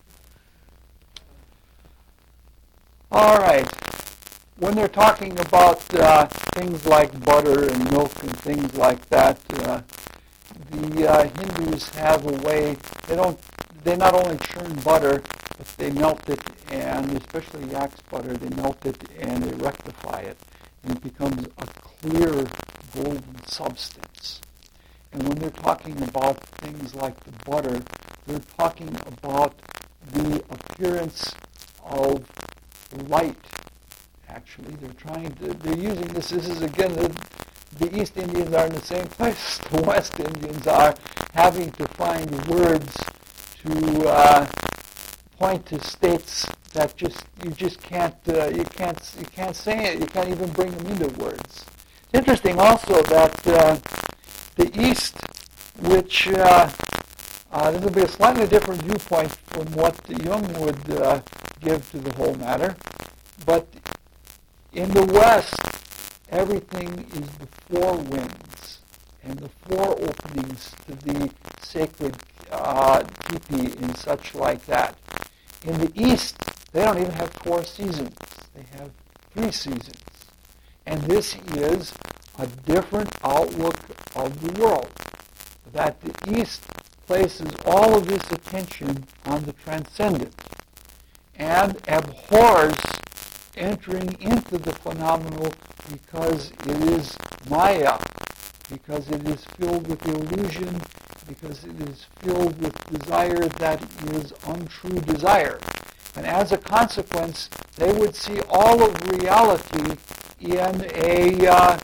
All right. When they're talking about uh, things like butter and milk and things like that, uh, the uh, Hindus have a way. They don't. They not only churn butter, but they melt it, and especially yak's butter, they melt it and they rectify it, and it becomes a clear golden substance. And when they're talking about things like the butter, they're talking about the appearance of light. Actually, they're trying to, they're using this, this is again, the, the East Indians are in the same place the West Indians are, having to find words to uh, point to states that just, you just can't, uh, you can't, you can't say it, you can't even bring them into words. It's interesting also that uh, the East, which, uh, uh, this will be a slightly different viewpoint from what Jung would uh, give to the whole matter, but in the West, everything is the four winds and the four openings to the sacred uh, teepee and such like that. In the East, they don't even have four seasons. They have three seasons. And this is a different outlook of the world, that the East places all of its attention on the transcendent and abhors entering into the phenomenal because it is Maya, because it is filled with illusion, because it is filled with desire that is untrue desire. And as a consequence, they would see all of reality in a uh,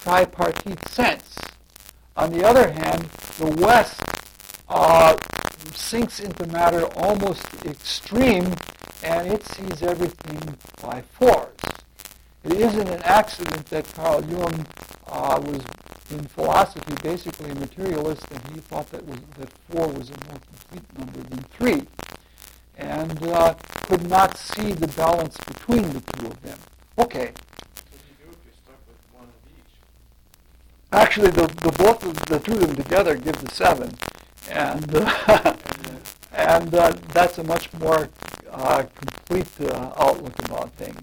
tripartite sense. On the other hand, the West uh, sinks into matter almost extreme, and it sees everything by force. It isn't an accident that Carl Jung uh, was in philosophy basically a materialist, and he thought that was, that four was a more complete number than three, and uh, could not see the balance between the two of them. Okay. What do you do if you're stuck with one of each? Actually, the, the both of the two of them together give the seven, and uh, and uh, that's a much more uh, complete uh, outlook about things.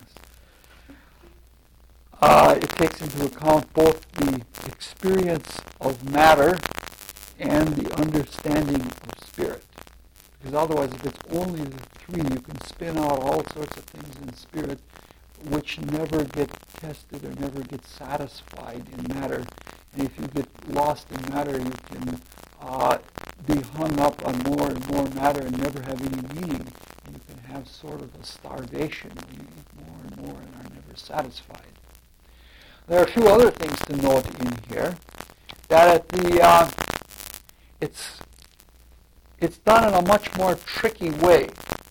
Uh, it takes into account both the experience of matter and the understanding of spirit. Because otherwise, if it's only the three, you can spin out all sorts of things in spirit which never get tested or never get satisfied in matter. And if you get lost in matter, you can uh, be hung up on more and more matter and never have any meaning. And you can have sort of a starvation where you eat more and more and are never satisfied. There are a few other things to note in here. That at the uh, it's it's done in a much more tricky way.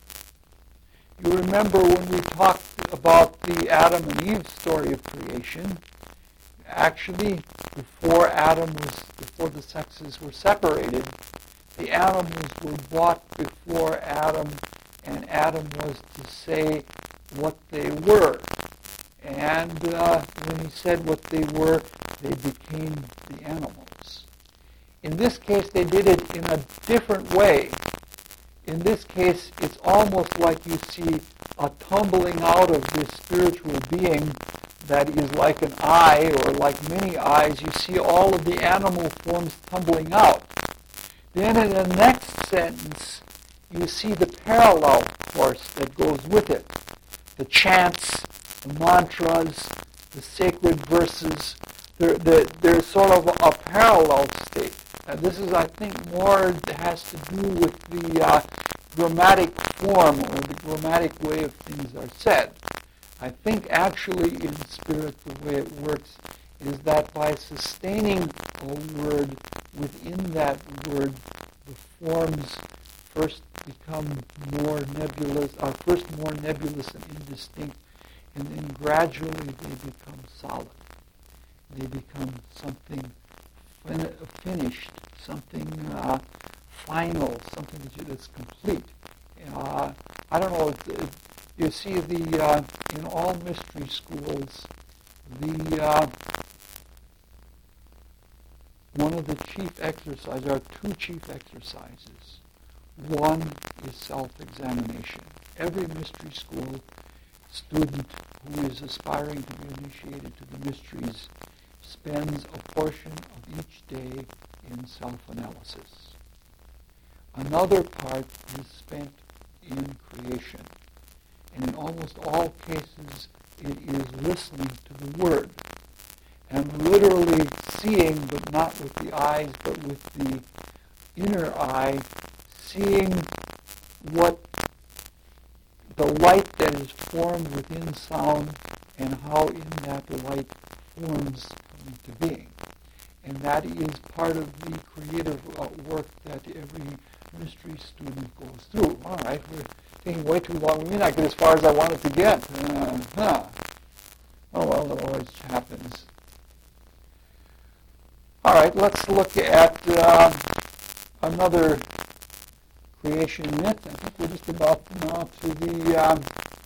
You remember when we talked about the Adam and Eve story of creation? Actually, before Adam was before the sexes were separated, the animals were brought before Adam, and Adam was to say what they were. And uh, when he said what they were, they became the animals. In this case, they did it in a different way. In this case, it's almost like you see a tumbling out of this spiritual being that is like an eye, or like many eyes. You see all of the animal forms tumbling out. Then in the next sentence, you see the parallel force that goes with it. The chants, the mantras, the sacred verses, they're, they're, they're sort of a parallel state. And this is, I think, more has to do with the uh, grammatic form or the grammatic way of things are said. I think actually in spirit the way it works is that by sustaining a word within that word, the forms first become more nebulous, are first more nebulous and indistinct, and then gradually they become solid. They become something fin- finished, something uh, final, something that's complete. Uh, I don't know, if, if you see the, uh, in all mystery schools, the, uh, one of the chief exercises, there are two chief exercises. One is self-examination. Every mystery school student who is aspiring to be initiated to the mysteries spends a portion of each day in self-analysis. Another part is spent in creation. And in almost all cases, it is listening to the Word and literally seeing, but not with the eyes, but with the inner eye, seeing what the light that is formed within sound and how in that light forms come into being. And that is part of the creative uh, work that every mystery student goes through. All right, we're taking way too long. We may not get as far as I wanted to get. Uh, huh. Oh, well, that always happens. All right, let's look at uh, another creation myth. I think we're just about now to the um,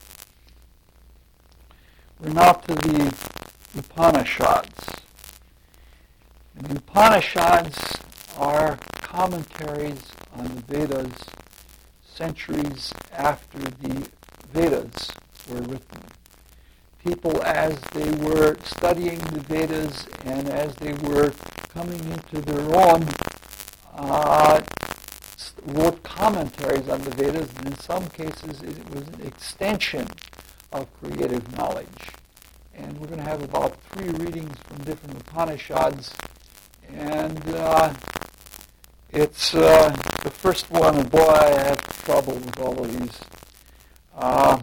we're now to the Upanishads. And the Upanishads are commentaries on the Vedas centuries after the Vedas were written. People, as they were studying the Vedas and as they were coming into their own, uh, wrote commentaries on the Vedas, and in some cases it was an extension of creative knowledge. And we're going to have about three readings from different Upanishads, and uh, it's uh, the first one, and boy, I have trouble with all of these. Um,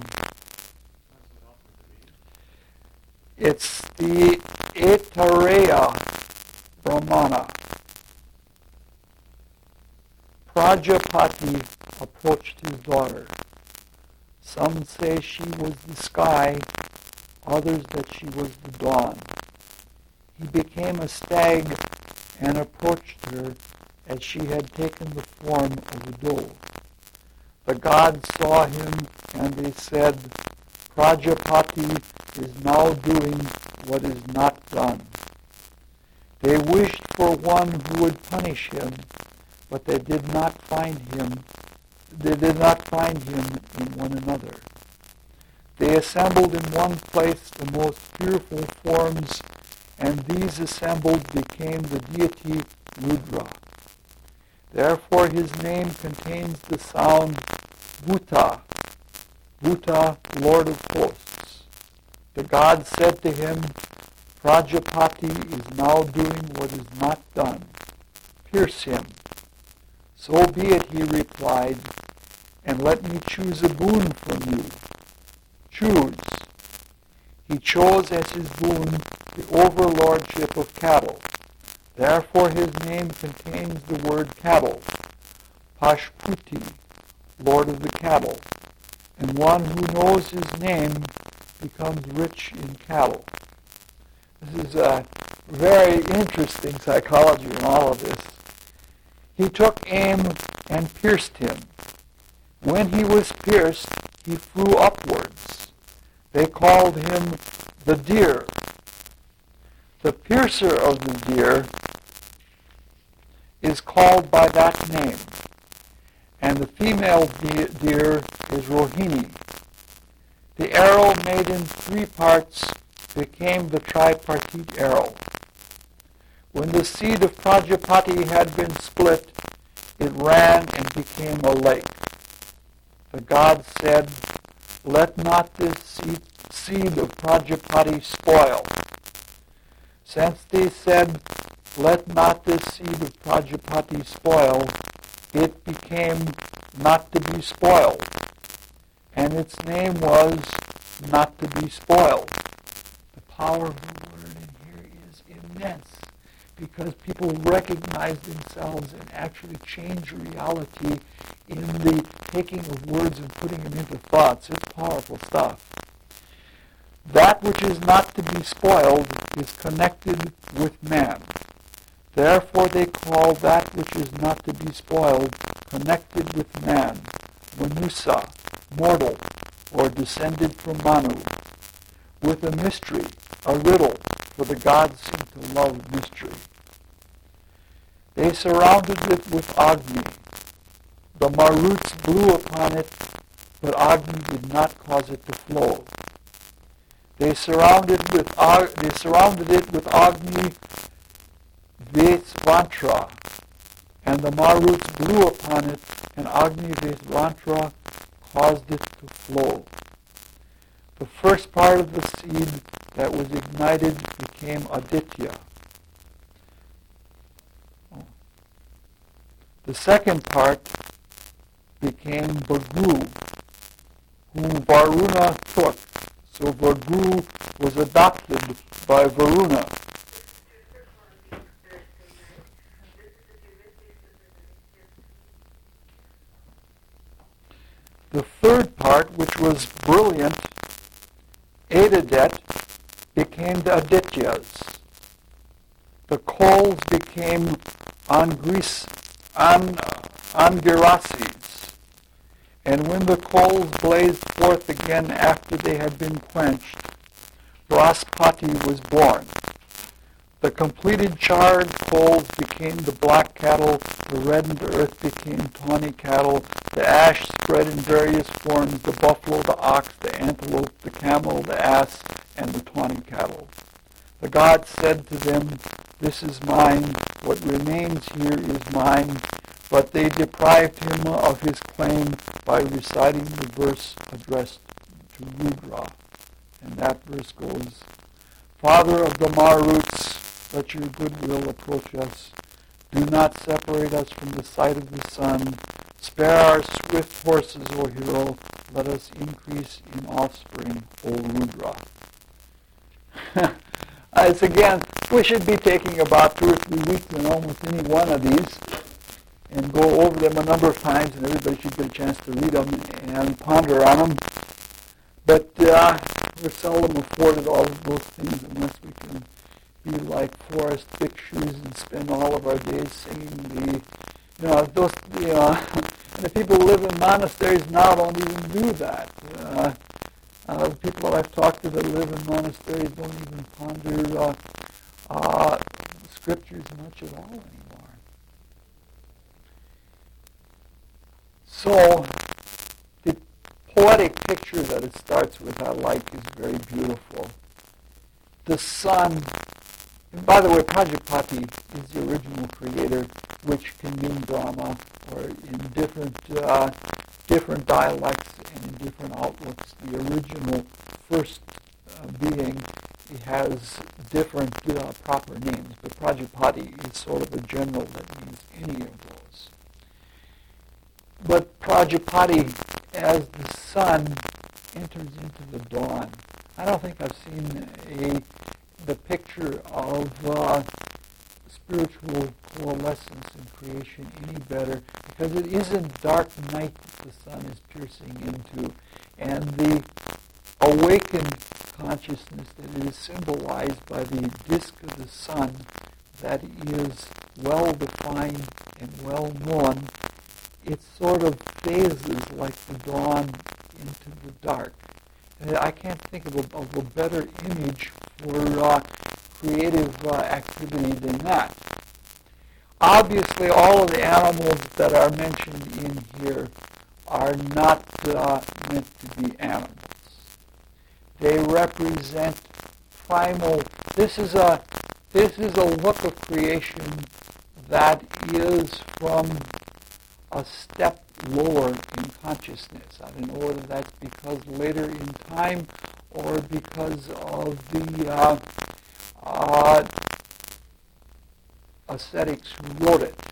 it's the Aitareya Brahmana. Prajapati approached his daughter. Some say she was the sky, others that she was the dawn. He became a stag and approached her as she had taken the form of a doe. The gods saw him, and they said, Prajapati is now doing what is not done. They wished for one who would punish him, but they did not find him. They did not find him in one another. They assembled in one place the most fearful forms, and these assembled became the deity Rudra. Therefore his name contains the sound Bhuta, Bhuta, Lord of Hosts. The gods said to him, Prajapati is now doing what is not done. Pierce him. So be it, he replied, and let me choose a boon from you. Choose. He chose as his boon the overlordship of cattle. Therefore his name contains the word cattle, Pashputi, Lord of the cattle, and one who knows his name becomes rich in cattle. This is a very interesting psychology in all of this. He took aim and pierced him. When he was pierced, he flew upwards. They called him the deer. The piercer of the deer is called by that name, and the female de- deer is Rohini. The arrow made in three parts became the tripartite arrow. When the seed of Prajapati had been split, it ran and became a lake. The gods said, let not this seed, seed of Prajapati spoil. Since they said, let not this seed of Prajapati spoil, it became not to be spoiled, and its name was not to be spoiled. The power of the word in here is immense, because people recognize themselves and actually change reality in the taking of words and putting them into thoughts. It's powerful stuff. That which is not to be spoiled is connected with man. Therefore they call that which is not to be spoiled connected with man, Manusa, mortal, or descended from Manu, with a mystery, a riddle, for the gods seem to love mystery. They surrounded it with Agni. The Maruts blew upon it, but Agni did not cause it to flow. They surrounded with they surrounded it with Agni Vesvantra, and the Maruts blew upon it, and Agni Vesvantra caused it to flow. The first part of the seed that was ignited became Aditya. The second part became Bhargu, whom Varuna took. So Bhargu was adopted by Varuna. The third part, which was brilliant, Adidet, became the Adityas. The coals became Angris, An, Angirasis. And when the coals blazed forth again after they had been quenched, Brahaspati was born. The completed charred coals became the black cattle, the reddened earth became tawny cattle, the ash spread in various forms, the buffalo, the ox, the antelope, the camel, the ass, and the tawny cattle. The gods said to them, this is mine, what remains here is mine, but they deprived him of his claim by reciting the verse addressed to Rudra. And that verse goes, Father of the Maruts, let your goodwill approach us. Do not separate us from the sight of the sun. Spare our swift horses, O hero. Let us increase in offspring, O Rudra. As again, we should be taking about two or three weeks in almost any one of these. and go over them a number of times, and everybody should get a chance to read them and ponder on them. But uh, we're seldom afforded all of those things unless we can be like Forrest Pictures and spend all of our days singing the, you know, those, you know, and the people who live in monasteries now don't even do that. Uh, uh, people that I've talked to that live in monasteries don't even ponder uh, uh, scriptures much at all anymore. So, the poetic picture that it starts with, I like, is very beautiful. The sun, and by the way, Prajapati is the original creator, which can mean Brahma, or in different uh, different dialects and in different outlooks. The original first uh, being has different uh, proper names, but Prajapati is sort of a general that means any of those. But Prajapati, as the sun enters into the dawn, I don't think I've seen a the picture of uh, spiritual coalescence in creation any better, because it isn't dark night that the sun is piercing into, and the awakened consciousness that is symbolized by the disk of the sun that is well-defined and well-known, it sort of phases like the dawn into the dark. And I can't think of a, of a better image for uh, creative uh, activity than that. Obviously, all of the animals that are mentioned in here are not uh, meant to be animals. They represent primal. This is a this is a look of creation that is from a step lower in consciousness. I don't know whether that's because later in time or because of the uh, uh, ascetics who wrote it.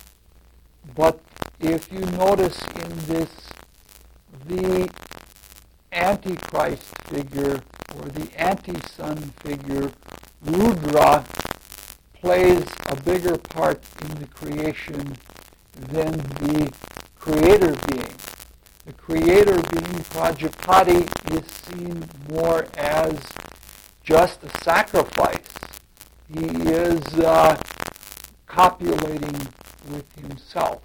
But if you notice in this, the Antichrist figure or the anti-sun figure, Rudra, plays a bigger part in the creation than the creator being. The creator being, Prajapati, is seen more as just a sacrifice. He is uh, copulating with himself.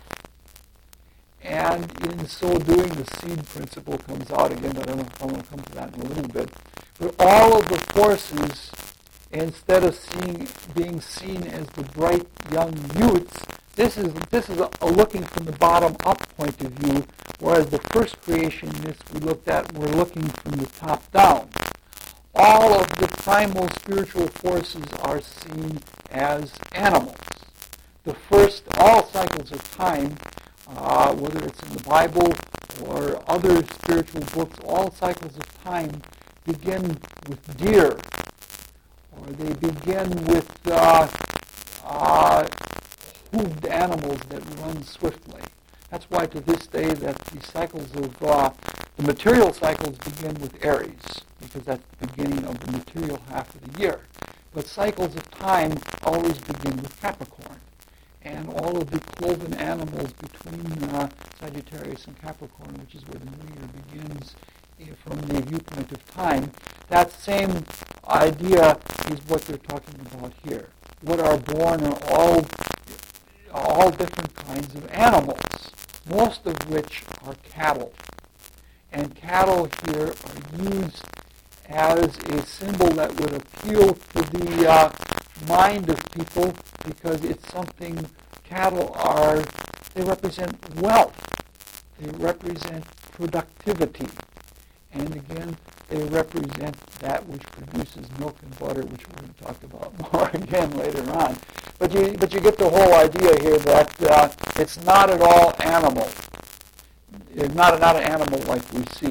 And in so doing, the seed principle comes out again. I don't know if I want to come to that in a little bit. But all of the forces, instead of seeing being seen as the bright young youths, this is this is a, a looking from the bottom up point of view, whereas the first creationists we looked at were looking from the top down. All of the primal spiritual forces are seen as animals. The first, all cycles of time, uh, whether it's in the Bible or other spiritual books, all cycles of time begin with deer, or they begin with uh, uh, hooved animals that run swiftly. That's why to this day that the cycles of, uh, the material cycles begin with Aries, because that's the beginning of the material half of the year. But cycles of time always begin with Capricorn. And all of the cloven animals between uh, Sagittarius and Capricorn, which is where the new year begins uh, from the viewpoint of time, that same idea is what they're talking about here. What are born are all all different kinds of animals, most of which are cattle. And cattle here are used as a symbol that would appeal to the uh, mind of people, because it's something, cattle are, they represent wealth, they represent productivity, and again, they represent that which produces milk and butter, which we're going to talk about more again later on. But you, but you get the whole idea here that uh, it's not at all animal. It's not, not an animal like we see.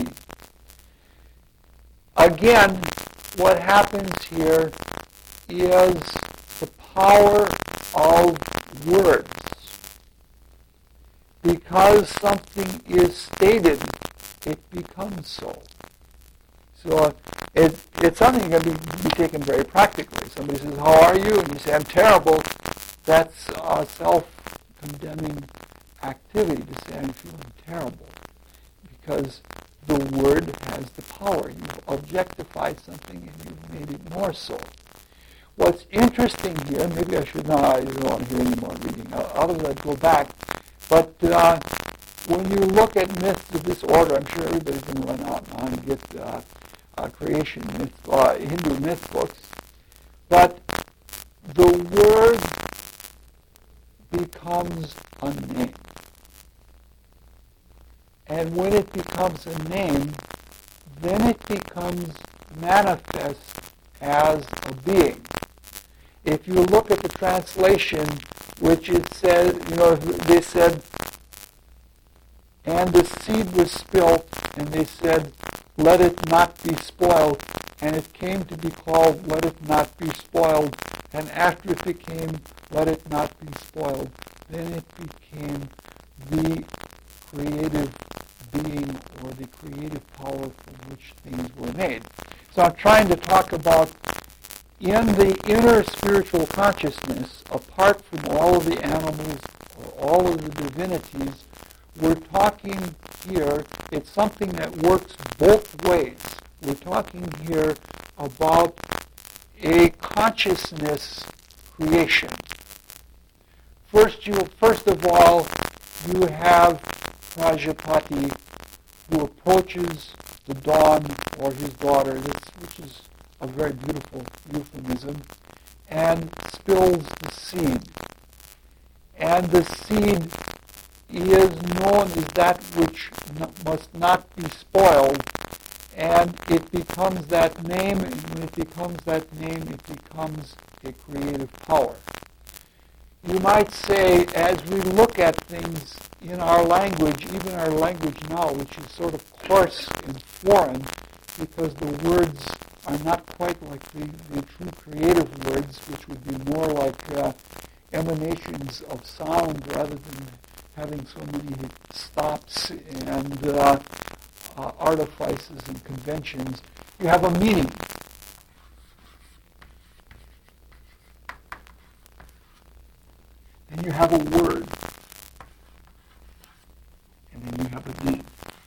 Again, what happens here is the power of words. Because something is stated, it becomes so. So it, it's something that can be, be taken very practically. Somebody says, how are you? And you say, I'm terrible. That's a self-condemning activity to say I'm feeling terrible, because the word has the power. You've objectified something and you've made it more so. What's interesting here, maybe I should not, you don't want to hear any more reading, otherwise I'd go back, but uh, when you look at myths of this order, I'm sure everybody's going to run out now and get uh, uh, creation myth, uh, Hindu myth books, but the word becomes a name. And when it becomes a name, then it becomes manifest as a being. If you look at the translation, which it says, you know, they said, and the seed was spilt, and they said, let it not be spoiled, and it came to be called, let it not be spoiled, and after it became, let it not be spoiled, then it became the creative being or the creative power from which things were made. So I'm trying to talk about in the inner spiritual consciousness, apart from all of the animals or all of the divinities, we're talking here, it's something that works both ways. We're talking here about a consciousness creation. First, you, first of all, you have Prajapati, who approaches the dawn or his daughter, which is a very beautiful euphemism, and spills the seed. And the seed is known as that which n- must not be spoiled, and it becomes that name, and when it becomes that name, it becomes a creative power. You might say, as we look at things in our language, even our language now, which is sort of coarse and foreign, because the words are not quite like the, the true creative words, which would be more like uh, emanations of sound rather than having so many stops and uh, uh, artifices and conventions. You have a meaning. Then you have a word. And then you have a name.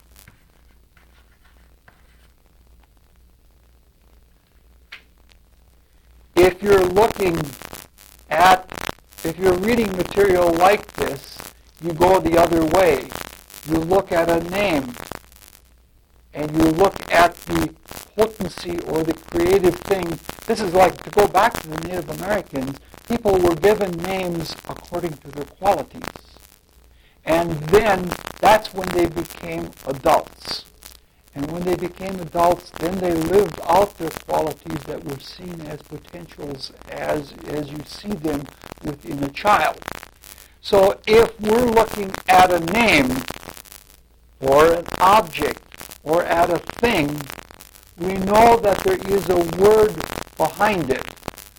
If you're looking at, if you're reading material like this, you go the other way. You look at a name, and you look at the potency or the creative thing. This is like, to go back to the Native Americans, people were given names according to their qualities. And then that's when they became adults. And when they became adults, then they lived out their qualities that were seen as potentials as, as you see them within a child. So if we're looking at a name or an object or at a thing, we know that there is a word behind it.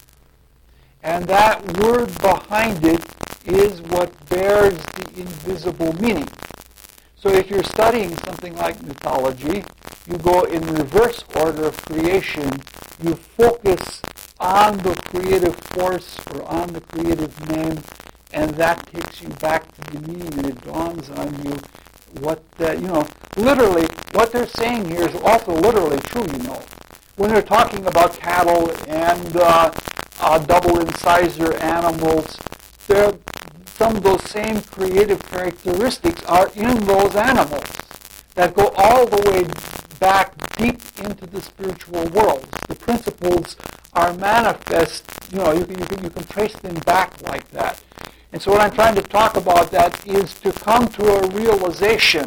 And that word behind it is what bears the invisible meaning. So if you're studying something like mythology, you go in reverse order of creation. You focus on the creative force or on the creative name, and that takes you back to the meaning, and it dawns on you what, uh, you know, literally, what they're saying here is also literally true, you know. When they're talking about cattle and uh, uh, double incisor animals, they're some of those same creative characteristics are in those animals that go all the way back deep into the spiritual world. The principles are manifest, you know, you can, you can, you can trace them back like that. And so what I'm trying to talk about that is to come to a realization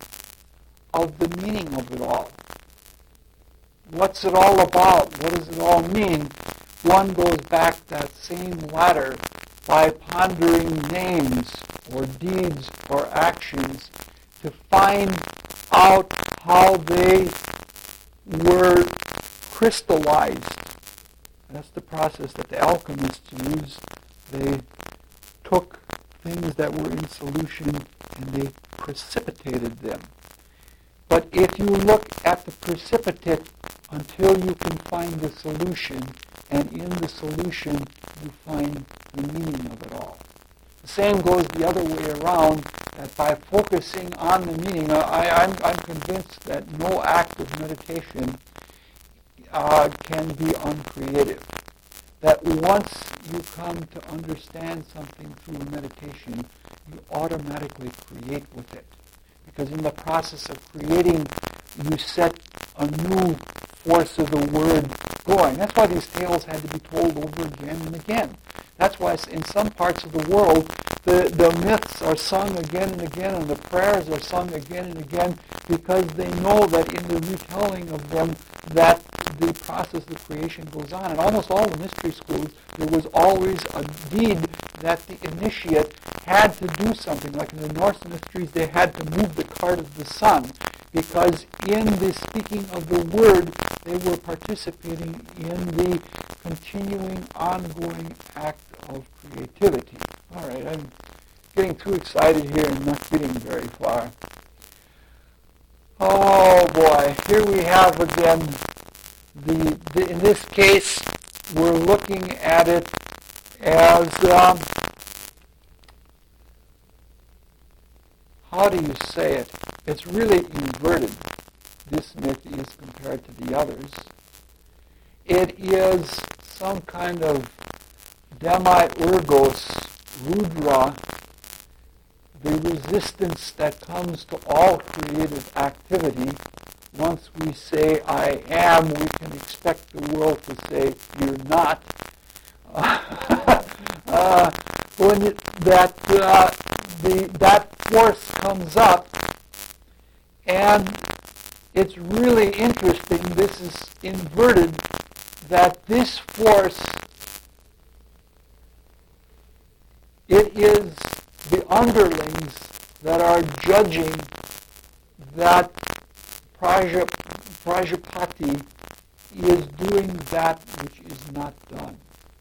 of the meaning of it all. What's it all about? What does it all mean? One goes back that same ladder by pondering names or deeds or actions to find out how they were crystallized. That's the process that the alchemists used. They took things that were in solution and they precipitated them. But if you look at the precipitate until you can find the solution, and in the solution you find the meaning of it all. The same goes the other way around. that by focusing on the meaning, I, I'm, I'm convinced that no act of meditation uh, can be uncreative. That once you come to understand something through meditation, you automatically create with it. Because in the process of creating, you set a new force of the word going. That's why these tales had to be told over again and again. That's why in some parts of the world, the, the myths are sung again and again, and the prayers are sung again and again, because they know that in the retelling of them, that the process of creation goes on. In almost all the mystery schools, there was always a deed that the initiate had to do something. Like in the Norse mysteries, they had to move the cart of the sun, because in the speaking of the word, they were participating in the continuing, ongoing act of creativity. All right, I'm getting too excited here and not getting very far. Oh boy, here we have again, the, the in this case, we're looking at it as, um, how do you say it? It's really inverted. This myth is compared to the others. It is some kind of demiurgos, Rudra, the resistance that comes to all creative activity. Once we say, I am, we can expect the world to say, you're not. uh, when it, that, uh, the, that force comes up, and it's really interesting, this is inverted, that this force, it is the underlings that are judging that Praja, Prajapati is doing that which is not done.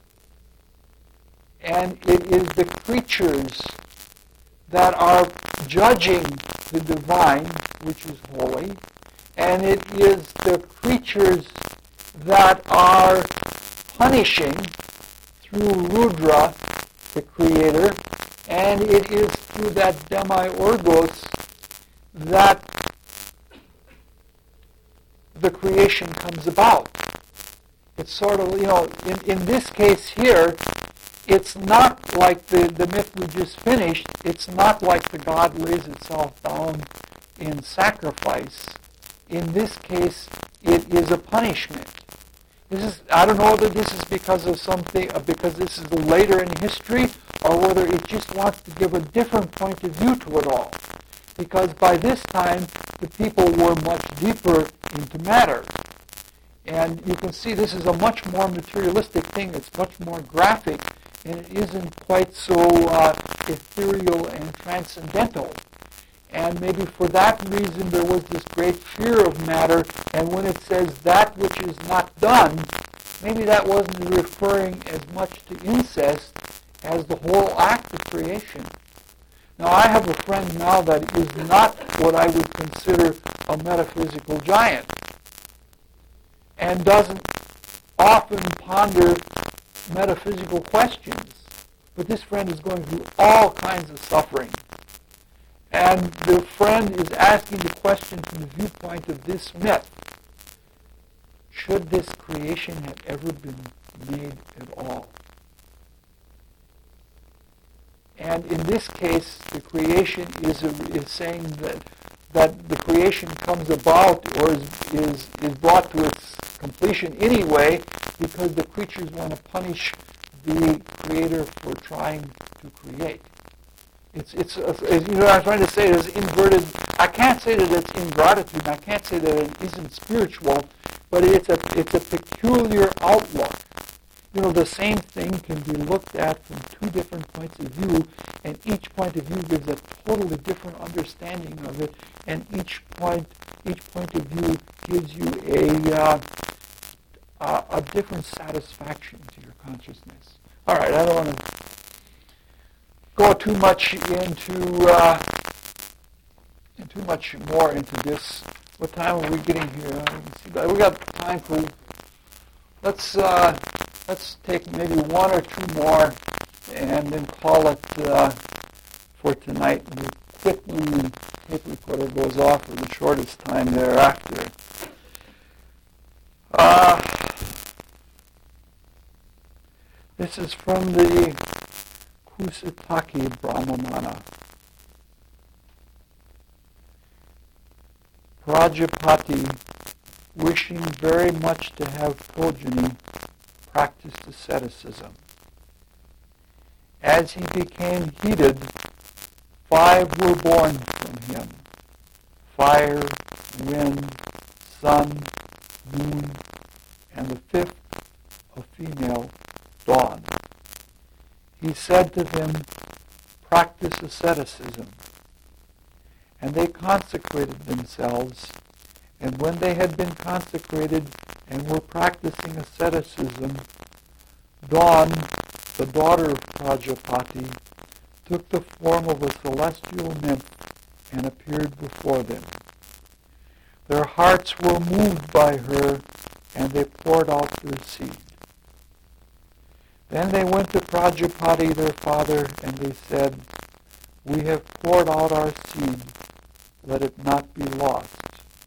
And it is the creatures that are judging the divine, which is holy, and it is the creatures that are punishing through Rudra, the creator, and it is through that demiurgos that the creation comes about. It's sort of, you know, in, in this case here, it's not like the, the myth we just finished. It's not like the god lays itself down in sacrifice. In this case, it is a punishment. This is, I don't know whether this is because of something, because this is later in history, or whether it just wants to give a different point of view to it all. Because by this time, the people were much deeper into matter. And you can see this is a much more materialistic thing. It's much more graphic, and it isn't quite so uh, ethereal and transcendental. And maybe for that reason there was this great fear of matter, and when it says that which is not done, maybe that wasn't referring as much to incest as the whole act of creation. Now I have a friend now that is not what I would consider a metaphysical giant, and doesn't often ponder metaphysical questions. But this friend is going through all kinds of suffering. And the friend is asking the question from the viewpoint of this myth. Should this creation have ever been made at all? And in this case, the creation is, a, is saying that, that the creation comes about or is, is, is brought to its completion anyway because the creatures want to punish the creator for trying to create. It's, it's, it's, you know, I'm trying to say it is inverted. I can't say that it's ingratitude. I can't say that it isn't spiritual, but it's a, it's a peculiar outlook. You know, the same thing can be looked at from two different points of view, and each point of view gives a totally different understanding of it, and each point, each point of view gives you a, uh, a, a different satisfaction to your consciousness. All right, I don't want to go too much into uh, too much more into this. What time are we getting here? We got time for. Let's uh, let's take maybe one or two more, and then call it uh, for tonight. We'll quit when the tape recorder goes off or the shortest time thereafter. Uh, this is from the Kusataki Brahmana. Prajapati, wishing very much to have progeny, practiced asceticism. As he became heated, five were born from him: fire, wind, sun, moon, and the fifth, a female, dawn. He said to them, "Practice asceticism." And they consecrated themselves, and when they had been consecrated and were practicing asceticism, Dawn, the daughter of Prajapati, took the form of a celestial nymph and appeared before them. Their hearts were moved by her, and they poured out their seed. Then they went to Prajapati, their father, and they said, "We have poured out our seed. Let it not be lost."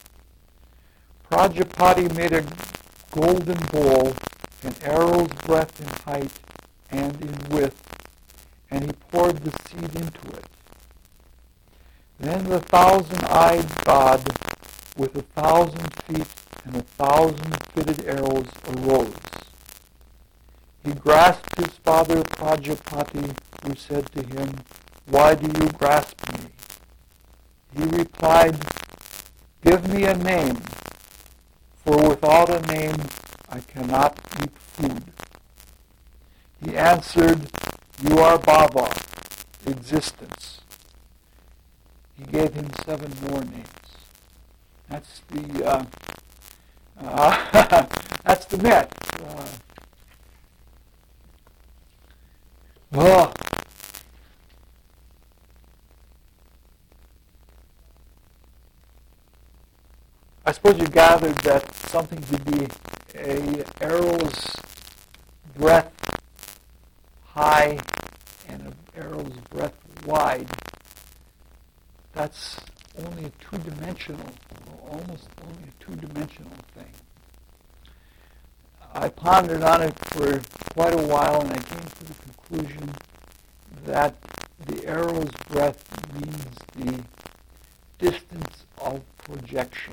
Prajapati made a golden bowl, an arrow's breadth in height and in width, and he poured the seed into it. Then the thousand-eyed god, with a thousand feet and a thousand fitted arrows, arose. He grasped his father Prajapati, who said to him, "Why do you grasp me?" He replied, "Give me a name, for without a name I cannot eat food." He answered, "You are Bhava, existence." He gave him seven more names. That's the uh, uh, that's the myth. Uh, oh. I suppose you gathered that something to be a arrow's breadth high and an arrow's breadth wide, that's only a two-dimensional, or almost only a two-dimensional thing. I pondered on it for quite a while, and I came to the conclusion that the arrow's breadth means the distance of projection.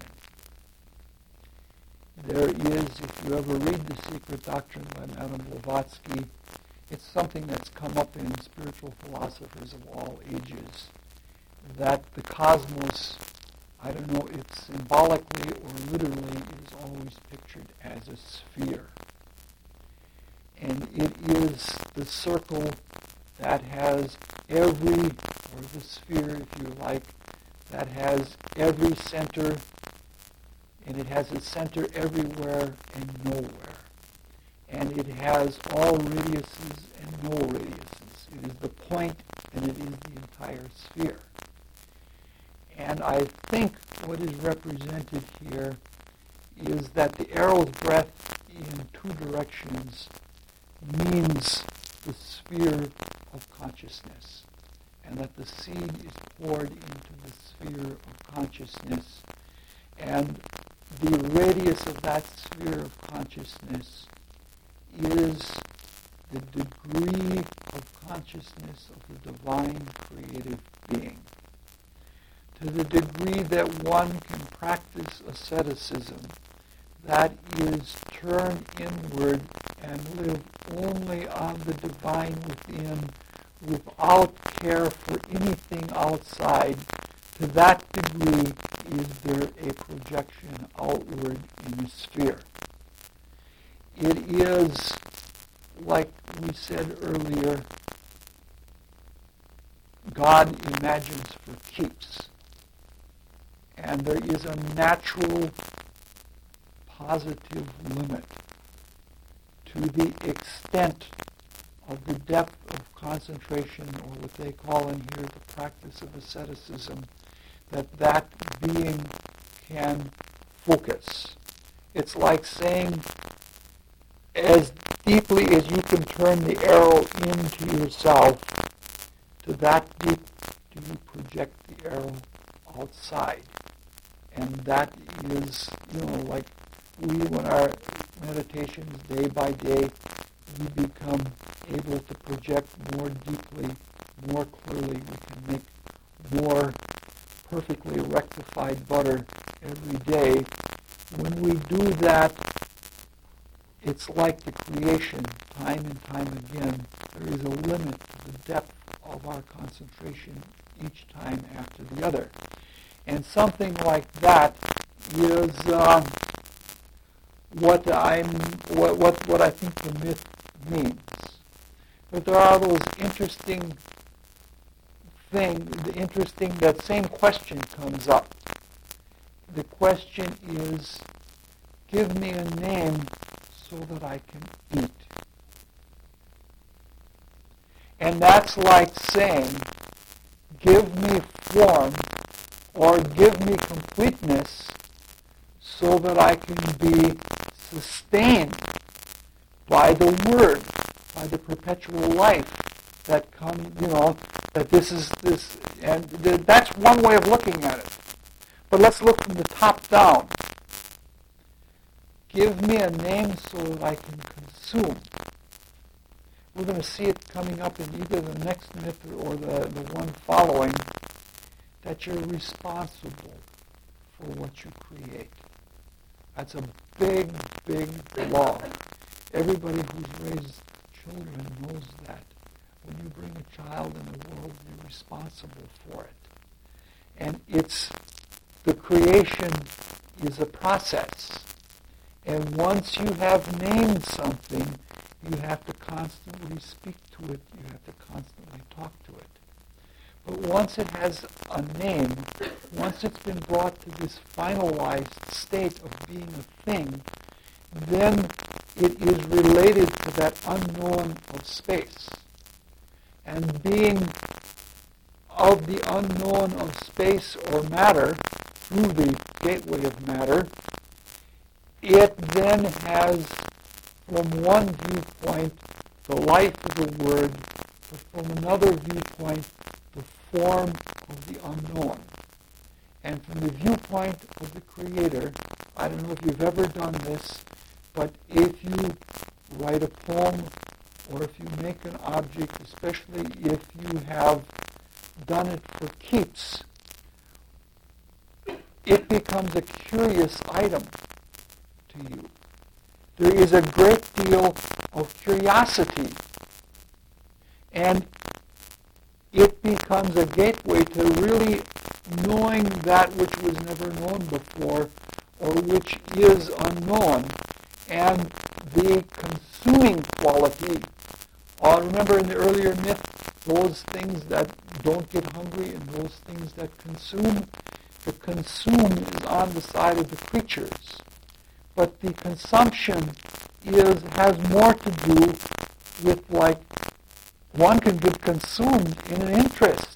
There is, if you ever read The Secret Doctrine by Madame Blavatsky, it's something that's come up in spiritual philosophers of all ages, that the cosmos, I don't know if symbolically or literally, is always pictured as a sphere. And it is the circle that has every, or the sphere if you like, that has every center, and it has a center everywhere and nowhere. And it has all radiuses and no radiuses. It is the point, and it is the entire sphere. And I think what is represented here is that the arrow's breadth in two directions means the sphere of consciousness, and that the seed is poured into the sphere of consciousness, and the radius of that sphere of consciousness is the degree of consciousness of the divine creative being. To the degree that one can practice asceticism, that is, turn inward and live only on the divine within without care for anything outside, to that degree is there a projection outward in the sphere. It is, like we said earlier, God imagines for keeps. And there is a natural positive limit to the extent of the depth of concentration, or what they call in here the practice of asceticism, that that being can focus. It's like saying, as deeply as you can turn the arrow into yourself, to that deep do you project the arrow outside? And that is, you know, like we, when our meditations day by day, we become able to project more deeply, more clearly. We can make more perfectly rectified butter every day. When we do that, it's like the creation, time and time again. There is a limit to the depth of our concentration each time after the other. And something like that is uh, what I'm, what, what what I think the myth means. But there are those interesting thing, the interesting, that same question comes up. The question is, give me a name so that I can eat. And that's like saying, give me form or give me completeness so that I can be sustained by the Word, by the perpetual life that comes, you know, that this is this, and th- that's one way of looking at it. But let's look from the top down. Give me a name so that I can consume. We're going to see it coming up in either the next myth or the, the one following, that you're responsible for what you create. That's a big, big law. Everybody who's raised children knows that. When you bring a child in the world, you're responsible for it. And it's, the creation is a process. And once you have named something, you have to constantly speak to it. You have to constantly talk to it. But once it has a name, once it's been brought to this finalized state of being a thing, then it is related to that unknown of space. And being of the unknown of space or matter, through the gateway of matter, it then has, from one viewpoint, the life of the Word, but from another viewpoint, the form of the unknown. And from the viewpoint of the Creator, I don't know if you've ever done this, but if you write a poem or if you make an object, especially if you have done it for keeps, it becomes a curious item to you. There is a great deal of curiosity, and it becomes a gateway to really knowing that which was never known before or which is unknown. And the consuming quality, uh, remember in the earlier myth, those things that don't get hungry and those things that consume, the consume is on the side of the creatures. But the consumption is has more to do with, like, one can get consumed in an interest.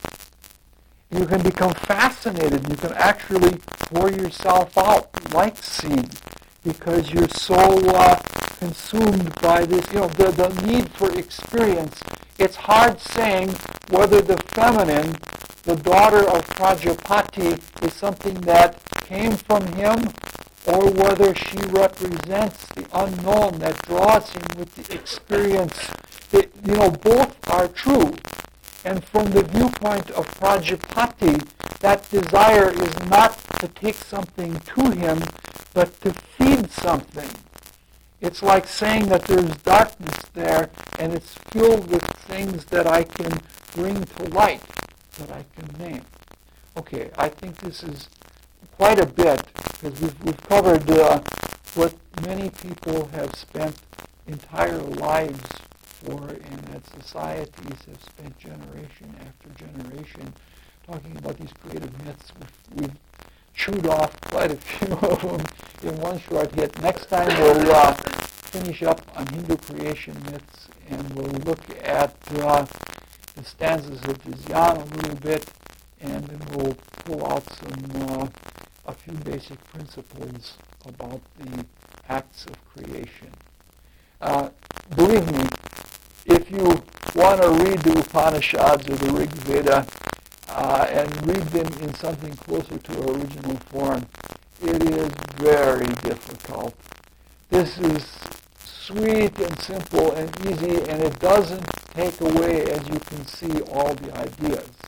You can become fascinated. You can actually pour yourself out like seed because you're so uh, consumed by this, you know, the, the need for experience. It's hard saying whether the feminine, the daughter of Prajapati, is something that came from him or whether she represents the unknown that draws him with the experience. It, you know, both are true. And from the viewpoint of Prajapati, that desire is not to take something to him, but to feed something. It's like saying that there's darkness there, and it's filled with things that I can bring to light, that I can name. Okay, I think this is quite a bit, because we've, we've covered uh, what many people have spent entire lives for, and that societies have spent generation after generation talking about these creative myths. We've, we've chewed off quite a few of them in one short hit. Next time we'll uh, finish up on Hindu creation myths, and we'll look at uh, the stanzas of Vizyan a little bit, and then we'll pull out some uh, a few basic principles about the acts of creation. Uh, believe me, if you want to read the Upanishads or the Rig Veda, uh, and read them in something closer to original form, it is very difficult. This is sweet and simple and easy, and it doesn't take away, as you can see, all the ideas.